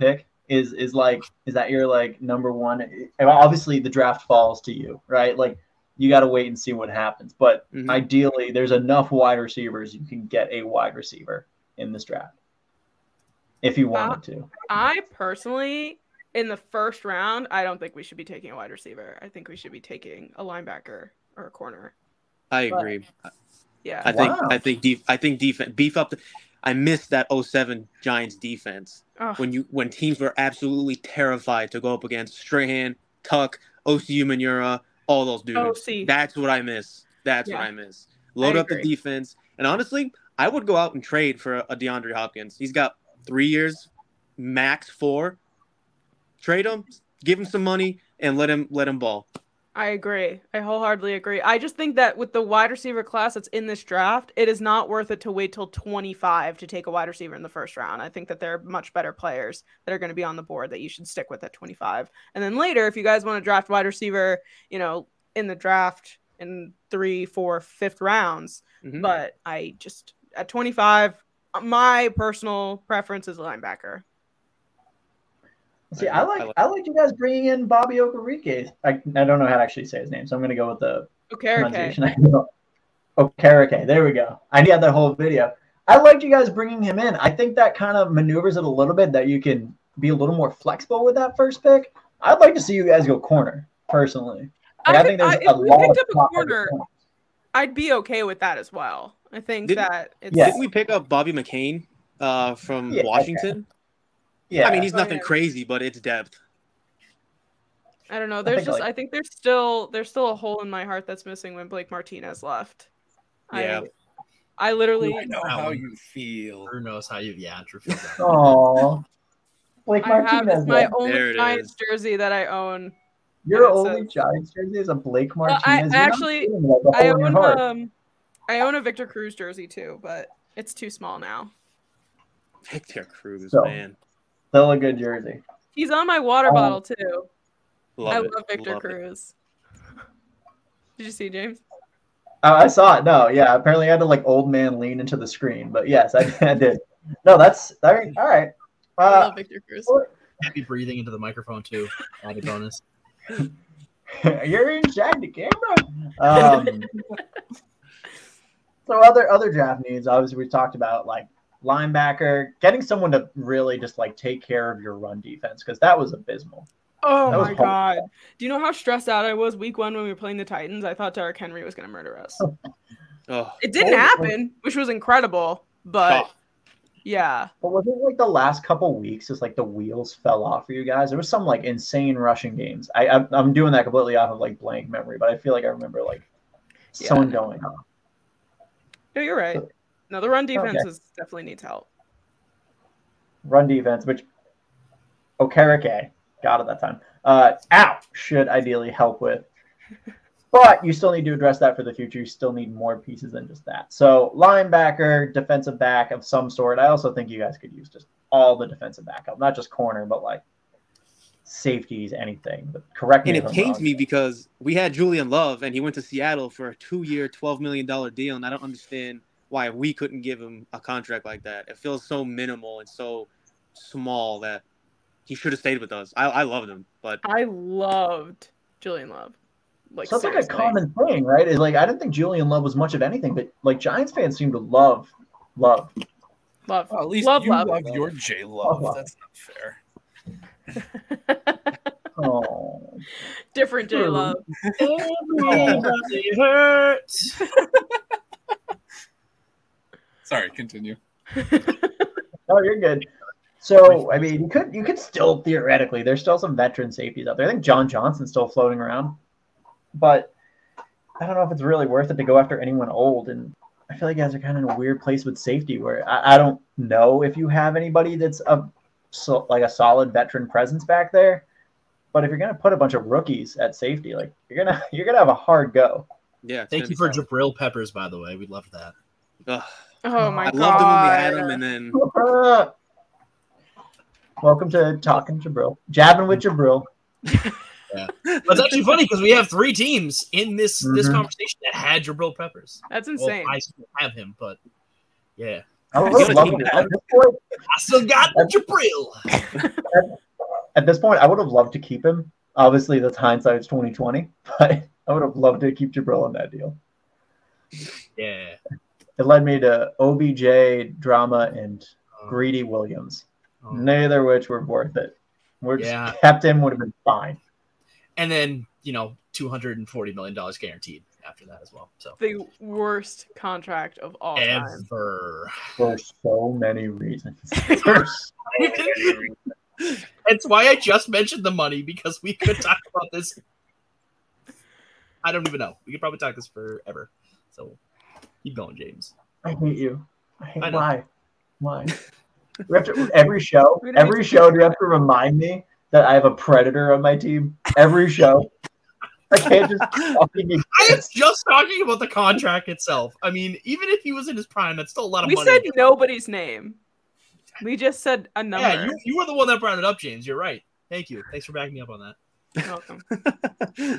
Is is like is that you're like number one? And obviously, the draft falls to you, right? Like you got to wait and see what happens. But Mhm. ideally, there's enough wide receivers you can get a wide receiver in this draft if you wanted to. I personally, in the first round, I don't think we should be taking a wide receiver. I think we should be taking a linebacker or a corner. I But- agree. Yeah. I think Wow. I think def- I think defense beef up. The, I missed that oh seven Giants defense Ugh. when you when teams were absolutely terrified to go up against Strahan, Tuck, O C U Manura, all those dudes. O C. That's what I miss. That's Yeah. what I miss. Load I up the agree. defense, and honestly, I would go out and trade for a DeAndre Hopkins. He's got three years, max four. Trade him, give him some money, and let him let him ball. I agree. I wholeheartedly agree. I just think that with the wide receiver class that's in this draft, it is not worth it to wait till twenty-five to take a wide receiver in the first round. I think that there are much better players that are going to be on the board that you should stick with at twenty-five. And then later, if you guys want to draft wide receiver, you know, in the draft in three, four, fifth rounds. Mhm. But I just, at twenty-five, my personal preference is linebacker. See, I like, I like- I like you guys bringing in Bobby Okereke. I, I don't know how to actually say his name, so I'm going to go with the Okay, okay. pronunciation. I know. Okereke. There we go. I had that whole video. I liked you guys bringing him in. I think that kind of maneuvers it a little bit, that you can be a little more flexible with that first pick. I'd like to see you guys go corner, personally. Like, I, think there's I- a if we lot picked of up a top corner, corners. I'd be okay with that as well. I think Didn't- that it's Yeah. Didn't we pick up Bobby McCain uh, from Yeah, okay. Washington? Yeah. I mean, he's Oh, nothing yeah. crazy, but it's depth. I don't know. There's think, just like- I think there's still there's still a hole in my heart that's missing when Blake Martinez left. Yeah. I I literally I know That how one. you feel. Drew knows how you. Yeah, Drew feels that. Aww. Blake I have Martinez. it's my yeah. only There it Giants is. jersey that I own. Your and it only says- Giants jersey is a Blake Well, Martinez. I You're not actually- kidding, like, a I hole in your own heart. um I own a Victor Cruz jersey too, but it's too small now. Victor Cruz, So- man. Still a good jersey. He's on my water Um, bottle too. Love I it. love Victor Love it. Cruz. Did you see James? Uh, I saw it. No, yeah. Apparently, I had to like old man lean into the screen, but yes, I, I did. No, that's all right. All right. I Uh, love Victor Cruz. Happy breathing into the microphone too. Added bonus. you're inside the camera. Um, so other other draft needs, obviously, we talked about like linebacker, getting someone to really just like take care of your run defense, because that was abysmal. Oh That was my horrible. god. Do you know how stressed out I was week one when we were playing the Titans? I thought Derrick Henry was gonna murder us. Oh, It didn't Oh, happen, which was incredible. But oh, yeah. But was it like the last couple weeks, just like the wheels fell off for you guys? There was some like insane rushing games. I I'm, I'm doing that completely off of like blank memory, but I feel like I remember like Yeah. someone going off. No, you're right. No, the run defense Okay. is definitely needs help. Run defense, which Okereke got at that time, uh, out should ideally help with. But you still need to address that for the future. You still need more pieces than just that. So linebacker, defensive back of some sort. I also think you guys could use just all the defensive backup, not just corner, but like safeties, anything. But correct me and if it I'm pains wrong. me because we had Julian Love, and he went to Seattle for a two-year, twelve million dollars deal, and I don't understand why we couldn't give him a contract like that. It feels so minimal and so small that he should have stayed with us. I, I loved him, but I loved Julian Love. Like, So that's like a seriously. common thing, right? Is like I didn't think Julian Love was much of anything, but like Giants fans seem to love love. Love. Well, at least love, you love. love your J Love. Love. That's not fair. Oh, Different J Love. Everybody hurts. Sorry, continue. oh, you're good. So I mean, you could you could still theoretically. There's still some veteran safeties out there. I think John Johnson's still floating around, but I don't know if it's really worth it to go after anyone old. And I feel like you guys are kind of in a weird place with safety, where I, I don't know if you have anybody that's a so, like a solid veteran presence back there. But if you're gonna put a bunch of rookies at safety, like you're gonna you're gonna have a hard go. yeah. it's Thank gonna you be for tough. Jabril Peppers, by the way. We loved that. Ugh. Oh my I god. loved him when we had him, and then Welcome to Talking Jabril, jabbing with Jabril. But it's actually funny because we have three teams in this this Mhm. conversation that had Jabril Peppers. That's Well, insane. I still have him, but yeah, I You would gotta love keep him. that. At this point, I still got the Jabril. at this point, I would have loved to keep him. Obviously, that's hindsight's twenty twenty, but I would have loved to keep Jabril on that deal. Yeah. It led me to O B J, Drama, and Oh. Greedy Williams. Oh. Neither of which were worth it. We're just Yeah. kept him would have been fine. And then, you know, two hundred forty million dollars guaranteed after that as well. So The worst contract of all time. ever. For so many reasons. There's- That's why I just mentioned the money, because we could talk about this. I don't even know. We could probably talk this forever. So keep going, James. I hate you. I hate I know. why? Why? We have to every show, We don't every need to- show do you have to remind me that I have a predator on my team? Every show. I can't just fucking I am just talking about the contract itself. I mean, even if he was in his prime, that's still a lot of We money. said nobody's name. We just said a number. Yeah, you, you were the one that brought it up, James. You're right. Thank you. Thanks for backing me up on that. You're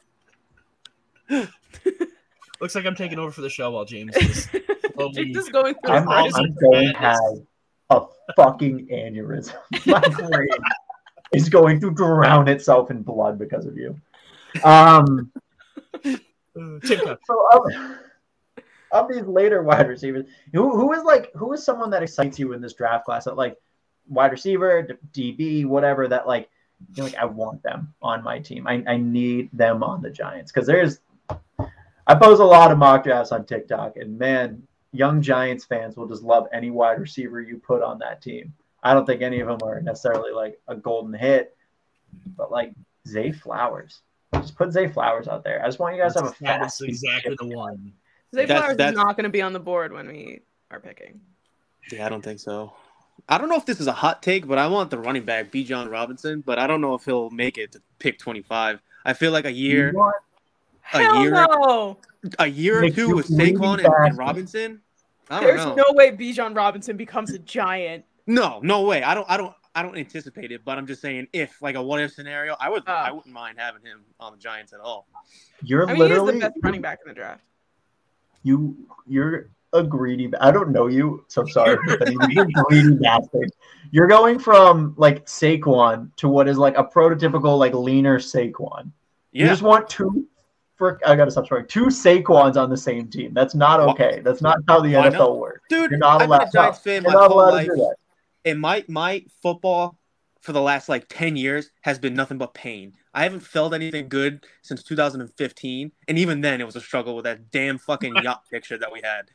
welcome. Looks like I'm taking over for the show while James is slowly- Jake is going through I'm, a I'm- crisis. I'm going to have a fucking aneurysm. My brain is going to drown itself in blood because of you. Um, Uh, Tim Cup. so of, of these later wide receivers, who who is like who is someone that excites you in this draft class? That like wide receiver, D B, whatever. That like you're like I want them on my team. I I need them on the Giants because there's. I post a lot of mock drafts on TikTok, and man, young Giants fans will just love any wide receiver you put on that team. I don't think any of them are necessarily like a golden hit, but like Zay Flowers. Just put Zay Flowers out there. I just want you guys to have a That fast is exactly the one. Zay That's- Flowers that's- is not going to be on the board when we are picking. Yeah, I don't think so. I don't know if this is a hot take, but I want the running back, B. John Robinson, but I don't know if he'll make it to pick twenty-five. I feel like a year, You want- a Hell year, no! a year or Nick, two you with greedy Saquon and, bastard. and Robinson. I don't There's know. no way Bijan Robinson becomes a Giant. No, no way. I don't. I don't. I don't anticipate it, but I'm just saying, if like a what if scenario, I would. Oh. I wouldn't mind having him on the Giants at all. You're I mean, he's literally the best running back in the draft. you. You're a greedy. I don't know you, so sorry, but you're a greedy bastard. You're going from like Saquon to what is like a prototypical like leaner Saquon. You Yeah, just want two. For I gotta stop swearing. Two Saquons on the same team. That's not Why- okay. That's not how the Why N F L not? works. dude. You're not I've allowed. been a Giants no, fan you're my not whole allowed life. to do that. And my my football for the last like ten years has been nothing but pain. I haven't felt anything good since two thousand fifteen, and even then it was a struggle with that damn fucking yacht picture that we had.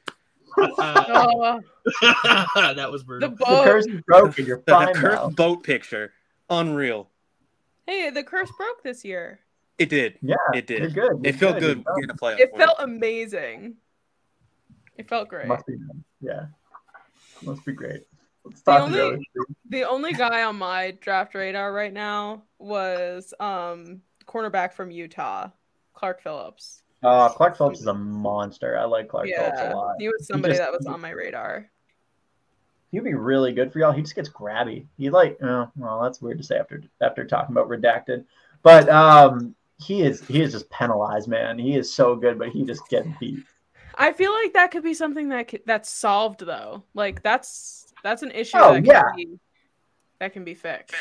Uh, Oh, that was the brutal. The boat. curse is broken. You're The, fine the cursed now. boat picture, unreal. Hey, the curse broke this year. It did. Yeah, It you're did. good. It You're felt good You're getting a playoff. It win. felt amazing. It felt great. Must be nice. Yeah. Must be great. Let's The talk only- about it. The only guy on my draft radar right now was um cornerback from Utah, Clark Phillips. Uh, Clark Phillips is a monster. I like Clark Phillips a Yeah, lot. he was somebody just- that was on my radar. He'd be really good for y'all. He just gets grabby. He like, oh, well, that's weird to say after after talking about redacted, but um, he is he is just penalized, man. He is so good, but he just gets beat. I feel like that could be something that could, that's solved though. Like that's that's an issue Oh, that can yeah. be that can be fixed.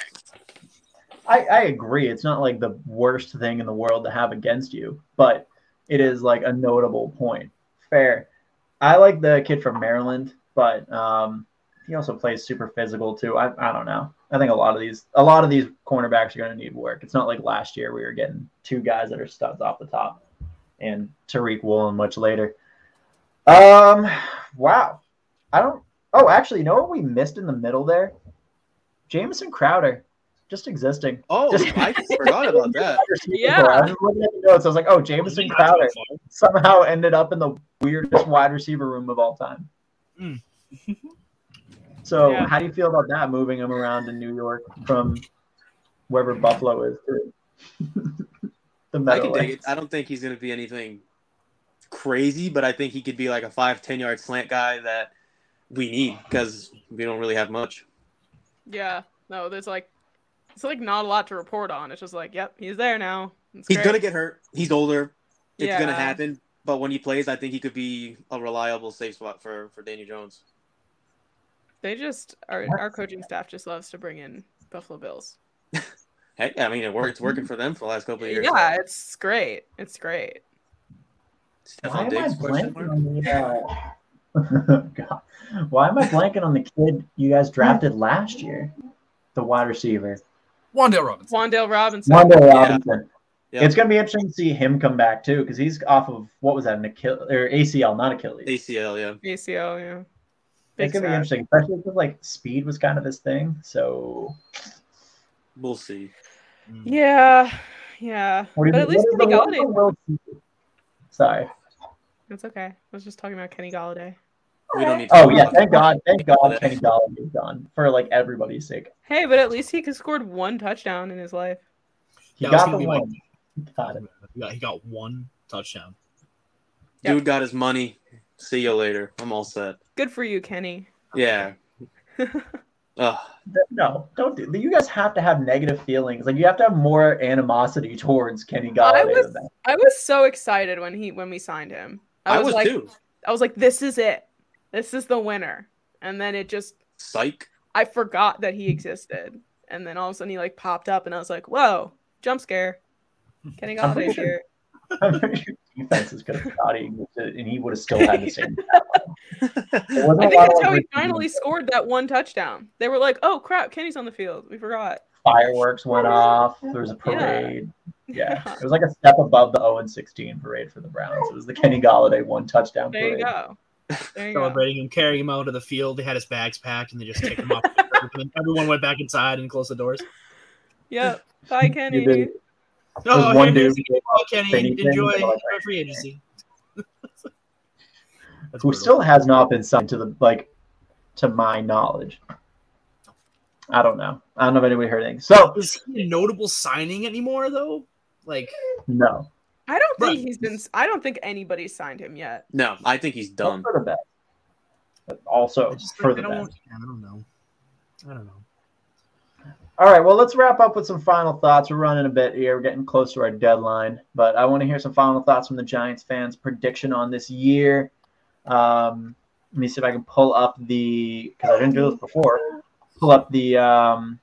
I, I agree. It's not like the worst thing in the world to have against you, but it is like a notable point. Fair. I like the kid from Maryland, but um, he also plays super physical too. I, I don't know. I think a lot of these a lot of these cornerbacks are going to need work. It's not like last year we were getting two guys that are studs off the top, and Tariq Woolen much later. Um, wow. I don't. Oh, actually, you know what we missed in the middle there? Jamison Crowder, just existing. Oh, Just- I forgot about that. Yeah. I was just looking at the notes. I was like, oh, Jamison Crowder somehow ended up in the weirdest wide receiver room of all time. Mm. So, Yeah. how do you feel about that, moving him around in New York from wherever Buffalo is to the I can dig Meadowlands? it. I don't think he's going to be anything crazy, but I think he could be like a five, ten yard slant guy that we need because we don't really have much. Yeah. No, there's like it's like not a lot to report on. It's just like, yep, he's there now. It's He's great. going to get hurt. He's older. It's Yeah. going to happen. But when he plays, I think he could be a reliable safe spot for, for Daniel Jones. They just our our coaching staff just loves to bring in Buffalo Bills. Hey, I mean, it works. It's working for them for the last couple of years. Yeah, it's great. It's great. Why Stephon am I Diggs? Question blanking mark? on the? Uh... God. Why am I blanking on the kid you guys drafted last year? The wide receiver, Wandale Robinson. Wandale Robinson. Wandale Yeah. Robinson. Yeah. It's going to be interesting to see him come back too, because he's off of what was that, an Achilles or A C L, not Achilles. A C L, yeah. A C L, yeah. It's Big going to be sad. interesting, especially because like speed was kind of his thing. So We'll see. Yeah, yeah. what do you But at think- least what is Kenny the- what is the Galladay. world secret? Sorry. It's okay. I was just talking about Kenny Galladay. We don't need to Oh talk yeah, about thank that. God, thank God, Kenny Galladay is gone for like everybody's sake. Hey, but at least he could scored one touchdown in his life. He That was got the gonna be my- win. He got it. He got, he got one touchdown. Yep. Dude got his money. See you later. I'm all set. Good for you, Kenny. Yeah. Ugh. No, don't do. You guys have to have negative feelings. Like you have to have more animosity towards Kenny I Galladay was than that. I was so excited when he when we signed him. I was, like too. I was like, this is it. This is the winner. And then it just Psych. I forgot that he existed. And then all of a sudden he like popped up and I was like, whoa, jump scare. Kenny I'm pretty Galladay's sure- here. I'm pretty sure defenses could have got him, and he would have still had the same. There wasn't I a think lot that's of, how like, he finally scored that one touchdown. They were like, oh crap, Kenny's on the field. We forgot. Fireworks went off. There was a parade. Yeah, it was like a step above the oh and sixteen parade for the Browns. It was the Kenny Galladay one touchdown There parade. you go. There you go. Celebrating him, carrying him out of the field. They had his bags packed, and they just took him off. And everyone went back inside and closed the doors. Yep. Bye, You Kenny. did. Oh, There's one here- dude here's- oh, Kenny, anything, enjoy, they're enjoy like, free agency. That's who brutal. still has not been signed to the like, to my knowledge. I don't know. I don't know if anybody heard anything. So Is he a notable signing anymore, though? Like, no, I don't think Right. he's been I don't think anybody's signed him yet. No, I think he's not done. for the best, but also I just for I the don't, best. I don't know. I don't know. All right, well, let's wrap up with some final thoughts. We're running a bit here. We're getting close to our deadline, but I want to hear some final thoughts from the Giants fans' prediction on this year. Um, let me see if I can pull up the, because I didn't do this before, pull up the um,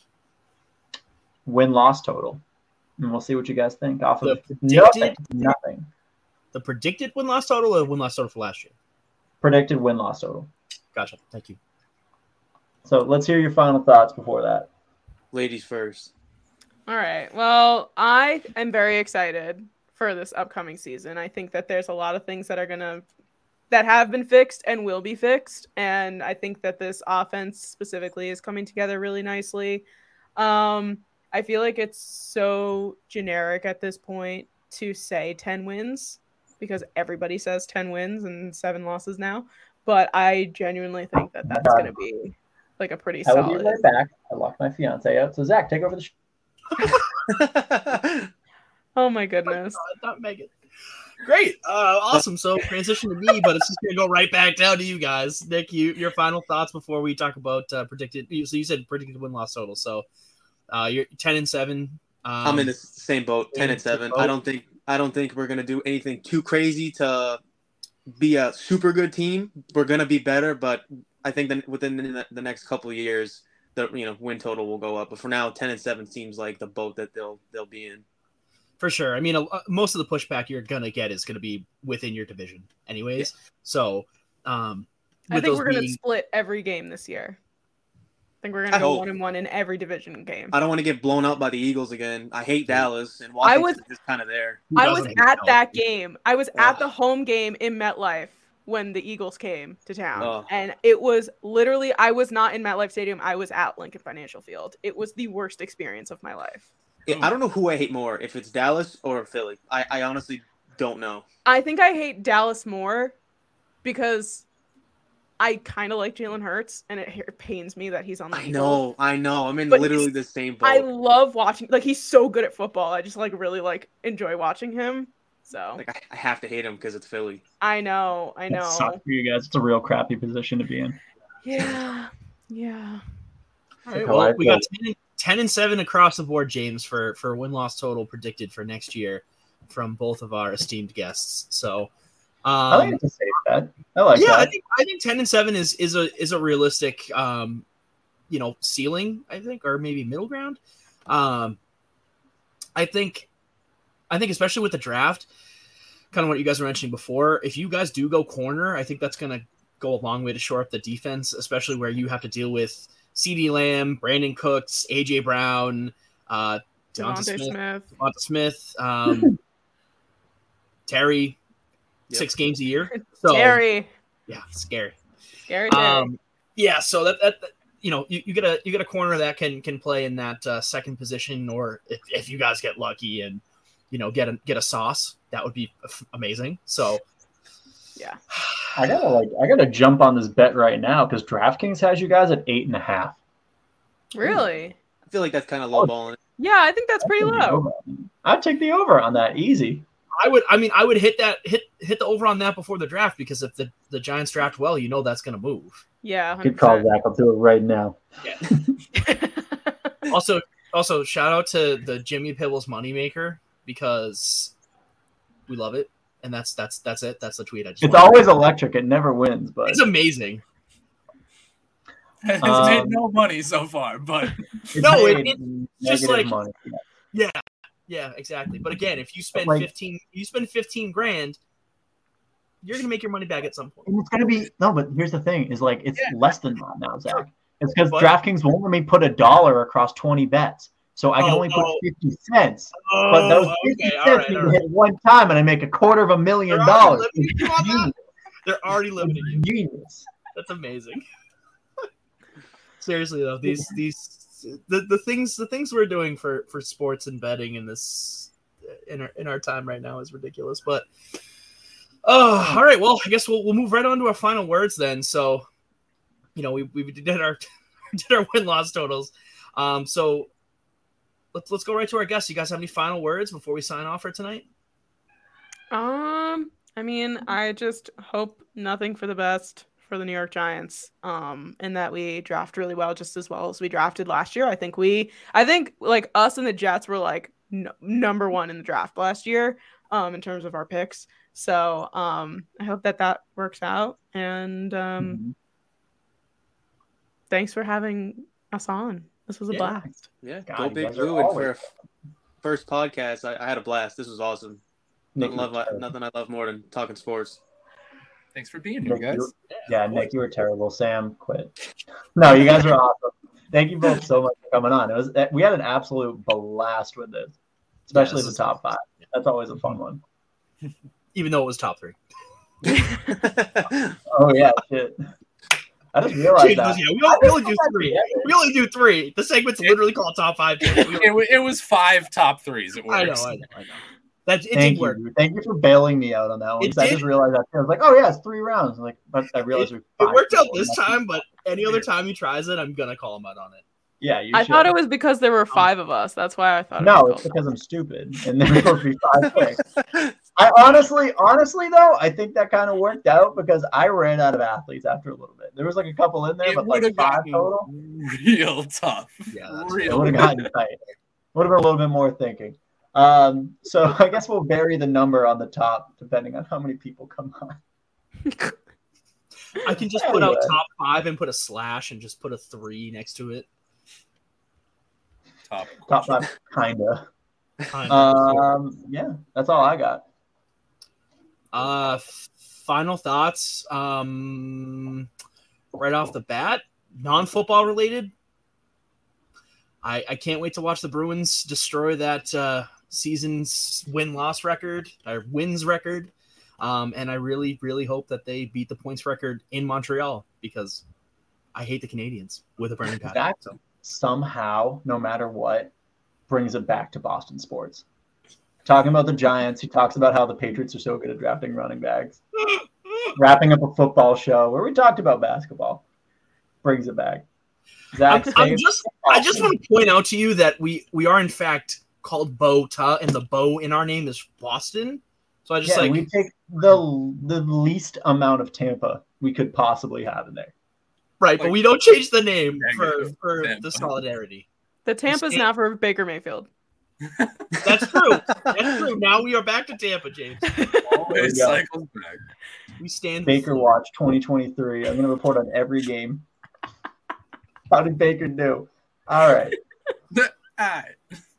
win-loss total, and we'll see what you guys think off of The nothing. predicted- Nothing. The predicted win-loss total or win-loss total for last year? Predicted win-loss total. Gotcha. Thank you. So let's hear your final thoughts before that. Ladies first. All right. Well, I am very excited for this upcoming season. I think that there's a lot of things that are going to that have been fixed and will be fixed, and I think that this offense specifically is coming together really nicely. Um, I feel like it's so generic at this point to say ten wins because everybody says ten wins and seven losses now, but I genuinely think that that's going to be like a pretty I will be solid. right back. I locked my fiance out. So Zach, take over the show. Oh my goodness. I thought Megan. Great. Uh, awesome. So transition to me, but it's just gonna go right back down to you guys. Nick, you your final thoughts before we talk about uh, predicted. So you said predicted win loss total. So uh, you're ten and seven. Um, I'm in the same boat, ten and same seven. boat. I don't think I don't think we're gonna do anything too crazy to be a super good team. We're gonna be better, but I think that within the, the next couple of years, the you know win total will go up. But for now, ten and seven seems like the boat that they'll they'll be in. For sure. I mean, uh, most of the pushback you're gonna get is gonna be within your division, anyways. So, um, I with think those we're gonna being- split every game this year. I think we're I gonna go hope. one and one in every division game. I don't want to get blown out by the Eagles again. I hate Dallas, and I Washington was- is kind of there. who I was doesn't hate at Dallas? that game. I was at Ugh. the home game in MetLife when the Eagles came to town. Ugh. And it was literally I was not in MetLife Stadium. I was at Lincoln Financial Field. It was the worst experience of my life. I don't know who I hate more, if it's Dallas or Philly. I, I honestly don't know. I think I hate Dallas more because I kind of like Jalen Hurts, and it, it pains me that he's on the I Eagles. know, I know. I'm in But literally he's- the same boat. I love watching. Like he's so good at football. I just like really like enjoy watching him. So Like I, I have to hate him because it's Philly. I know, I That sucks know. for you guys. It's a real crappy position to be in. Yeah, yeah. All right, How I well, we got feel. ten, ten and seven across the board, James, for for win loss total predicted for next year from both of our esteemed guests. So, I um, like it's a safe bet. I like yeah, I that. think I think ten and seven is is a is a realistic, um, you know, ceiling. I think, or maybe middle ground. Um, I think, I think especially with the draft, kind of what you guys were mentioning before, if you guys do go corner, I think that's going to go a long way to shore up the defense, especially where you have to deal with CeeDee Lamb, Brandon Cooks, A J Brown, uh, Devonta Smith, Smith. Devonta Smith, um, Terry, Yep. six games a year. So, Terry. yeah, scary. Scary Terry. Um, yeah, so that, that that, you know, you, you get a you get a corner that can can play in that uh, second position, or if, if you guys get lucky and you know get a get a sauce, that would be f- amazing. So, yeah, I gotta like I gotta jump on this bet right now because DraftKings has you guys at eight and a half. really? I feel like that's kind of lowballing it. Yeah, I think that's pretty low. I'd take the over on that easy. I would, I mean, I would hit that hit hit the over on that before the draft because if the, the Giants draft well, you know that's going to move. Yeah, one hundred Good call, percent. Zach. I'll do it right now. Yeah. also, also shout out to the Jimmy Pibbles moneymaker because we love it, and that's that's that's it. That's the tweet. I just It's wanted- always electric. It never wins, but it's amazing. It's Um, made no money so far, but it's No, it- made it's just negative like- money. Yeah, yeah, exactly. But again, if you spend Like- fifteen, you spend fifteen grand, you're gonna make your money back at some point. And it's gonna be no, but here's the thing: is like it's Yeah. less than that now, Zach. It's because But- DraftKings won't let me put a dollar across twenty bets, so I can Oh, only put oh. fifty cents. Oh, But those fifty okay, all cents right, need all to right. hit one time, and I make a quarter of a million They're already dollars. limiting you on that? Genius. They're already limiting you. Genius. That's amazing. Seriously though, these these the, the things the things we're doing for, for sports and betting in this in our in our time right now is ridiculous. But oh, all right. Well, I guess we'll we'll move right on to our final words then. So, you know, we we did our did our win loss totals. Um, so let's let's go right to our guests. You guys have any final words before we sign off for tonight? Um, I mean, I just hope nothing for the best for the New York Giants. Um, and that we draft really well, just as well as we drafted last year. I think we, I think like us and the Jets were like n- number one in the draft last year, um, in terms of our picks. So, um, I hope that that works out. And um, Mhm. thanks for having us on. This was a Yeah. blast. Yeah, God, go you Big guys are Blue. And for always- our f- first podcast, I, I had a blast. This was awesome. Nick, Nothing, you love, were nothing I love more than talking sports. thanks for being here, Nick, you guys. were- yeah, Nick, you were terrible. Sam, quit. No, you guys were awesome. Thank you both so much for coming on. It was we had an absolute blast with this, especially Yeah, this the is- top five. That's always a fun one. Even though it was top three. Oh yeah, shit. I just realized James that. goes, yeah, we, only, we only do three. We only do three. The segment's literally called top five. We- It, wa- it was five top threes. It I know, works. I know, I know. That it Thank did work. you. Thank you for bailing me out on that one. It 'Cause I did. just realized that. I was like, oh yeah, it's three rounds. I'm like, but I realized we It worked out this time, but any other time he tries it, I'm gonna call him out on it. Yeah, you I should. thought it was because there were five of us. That's why I thought. No, it it's was because I'm stupid, and there's supposed to be five picks. I honestly, honestly though, I think that kind of worked out because I ran out of athletes after a little bit. There was like a couple in there, It but like would've five gotten total. real tough. Yeah, that's It real. would have gotten tight. Would have been a little bit more thinking. Um, so I guess we'll vary the number on the top depending on how many people come on. I can just put out Anyway. top five and put a slash and just put a three next to it. Top. Top five, kinda. Kind of. Um, yeah, that's all I got. Uh, f- final thoughts. Um, right off the bat, non-football related. I I can't wait to watch the Bruins destroy that uh, season's win-loss record, or wins record. Um, and I really, really hope that they beat the points record in Montreal because I hate the Canadians with a burning passion. That So. somehow, no matter what, brings it back to Boston sports. Talking about the Giants, he talks about how the Patriots are so good at drafting running backs. Wrapping up a football show where we talked about basketball. Brings it back. Zach, I'm, I'm stay- just I just want to point out to you that we we are in fact called Bo-Ta, and the Bo in our name is Boston. So I just yeah, like we take the the least amount of Tampa we could possibly have in there. right, but like- we don't change the name for Negative for Tampa. the solidarity. The Tampa's stand- now for Baker Mayfield. That's true. That's true. Now we are back to Tampa, James. Always There we go. cycles back. We stand Baker Watch twenty twenty-three. I'm going to report on every game. How did Baker do? All right. All right.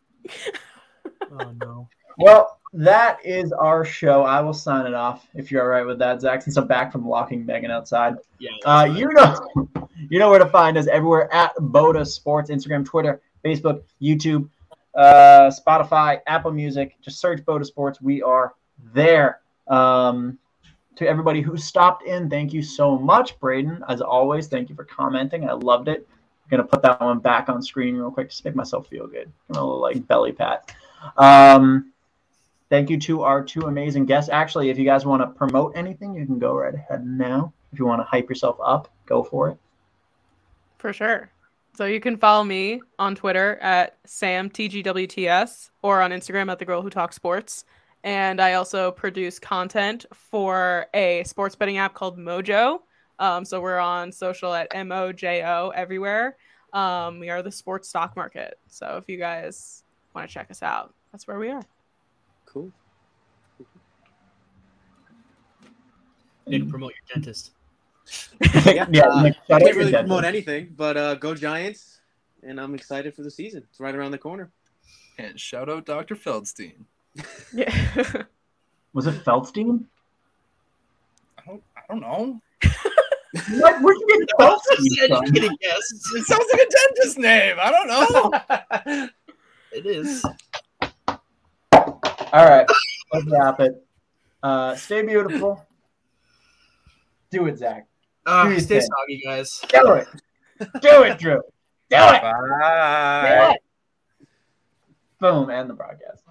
Oh no. Well, that is our show. I will sign it off if you're all right with that, Zach, since I'm back from locking Megan outside. Yeah. Uh, that's you know, you know where to find us everywhere at Boda Sports, Instagram, Twitter, Facebook, YouTube, uh, Spotify, Apple Music. Just search Boda Sports. We are there. Um, to everybody who stopped in, thank you so much, Braden. As always, thank you for commenting. I loved it. I'm gonna put that one back on screen real quick just to make myself feel good. A little like belly pat. Um, thank you to our two amazing guests. Actually, if you guys want to promote anything, you can go right ahead now. If you want to hype yourself up, go for it. For sure. So you can follow me on Twitter at Sam T G W T S or on Instagram at The Girl Who Talks Sports. And I also produce content for a sports betting app called Mojo. Um, so we're on social at M O J O everywhere. Um, we are the sports stock market. So if you guys want to check us out, that's where we are. Cool. You need to promote your dentist. Yeah, Yeah, uh, Nick, I shout out can't your really dentist. promote anything, but uh, go Giants, and I'm excited for the season. It's right around the corner. And shout out Doctor Feldstein. Yeah. Was it Feldstein? I don't, I don't know. What? Where'd you get Feldstein from? Educated guess. It sounds like a dentist name. I don't know. It is. All right, let's wrap it. Uh, stay beautiful. Do it, Zach. Uh, Do your stay thing. soggy, guys. Do it. Do it, Drew. Do it. Bye. Do it. Boom, end the broadcast.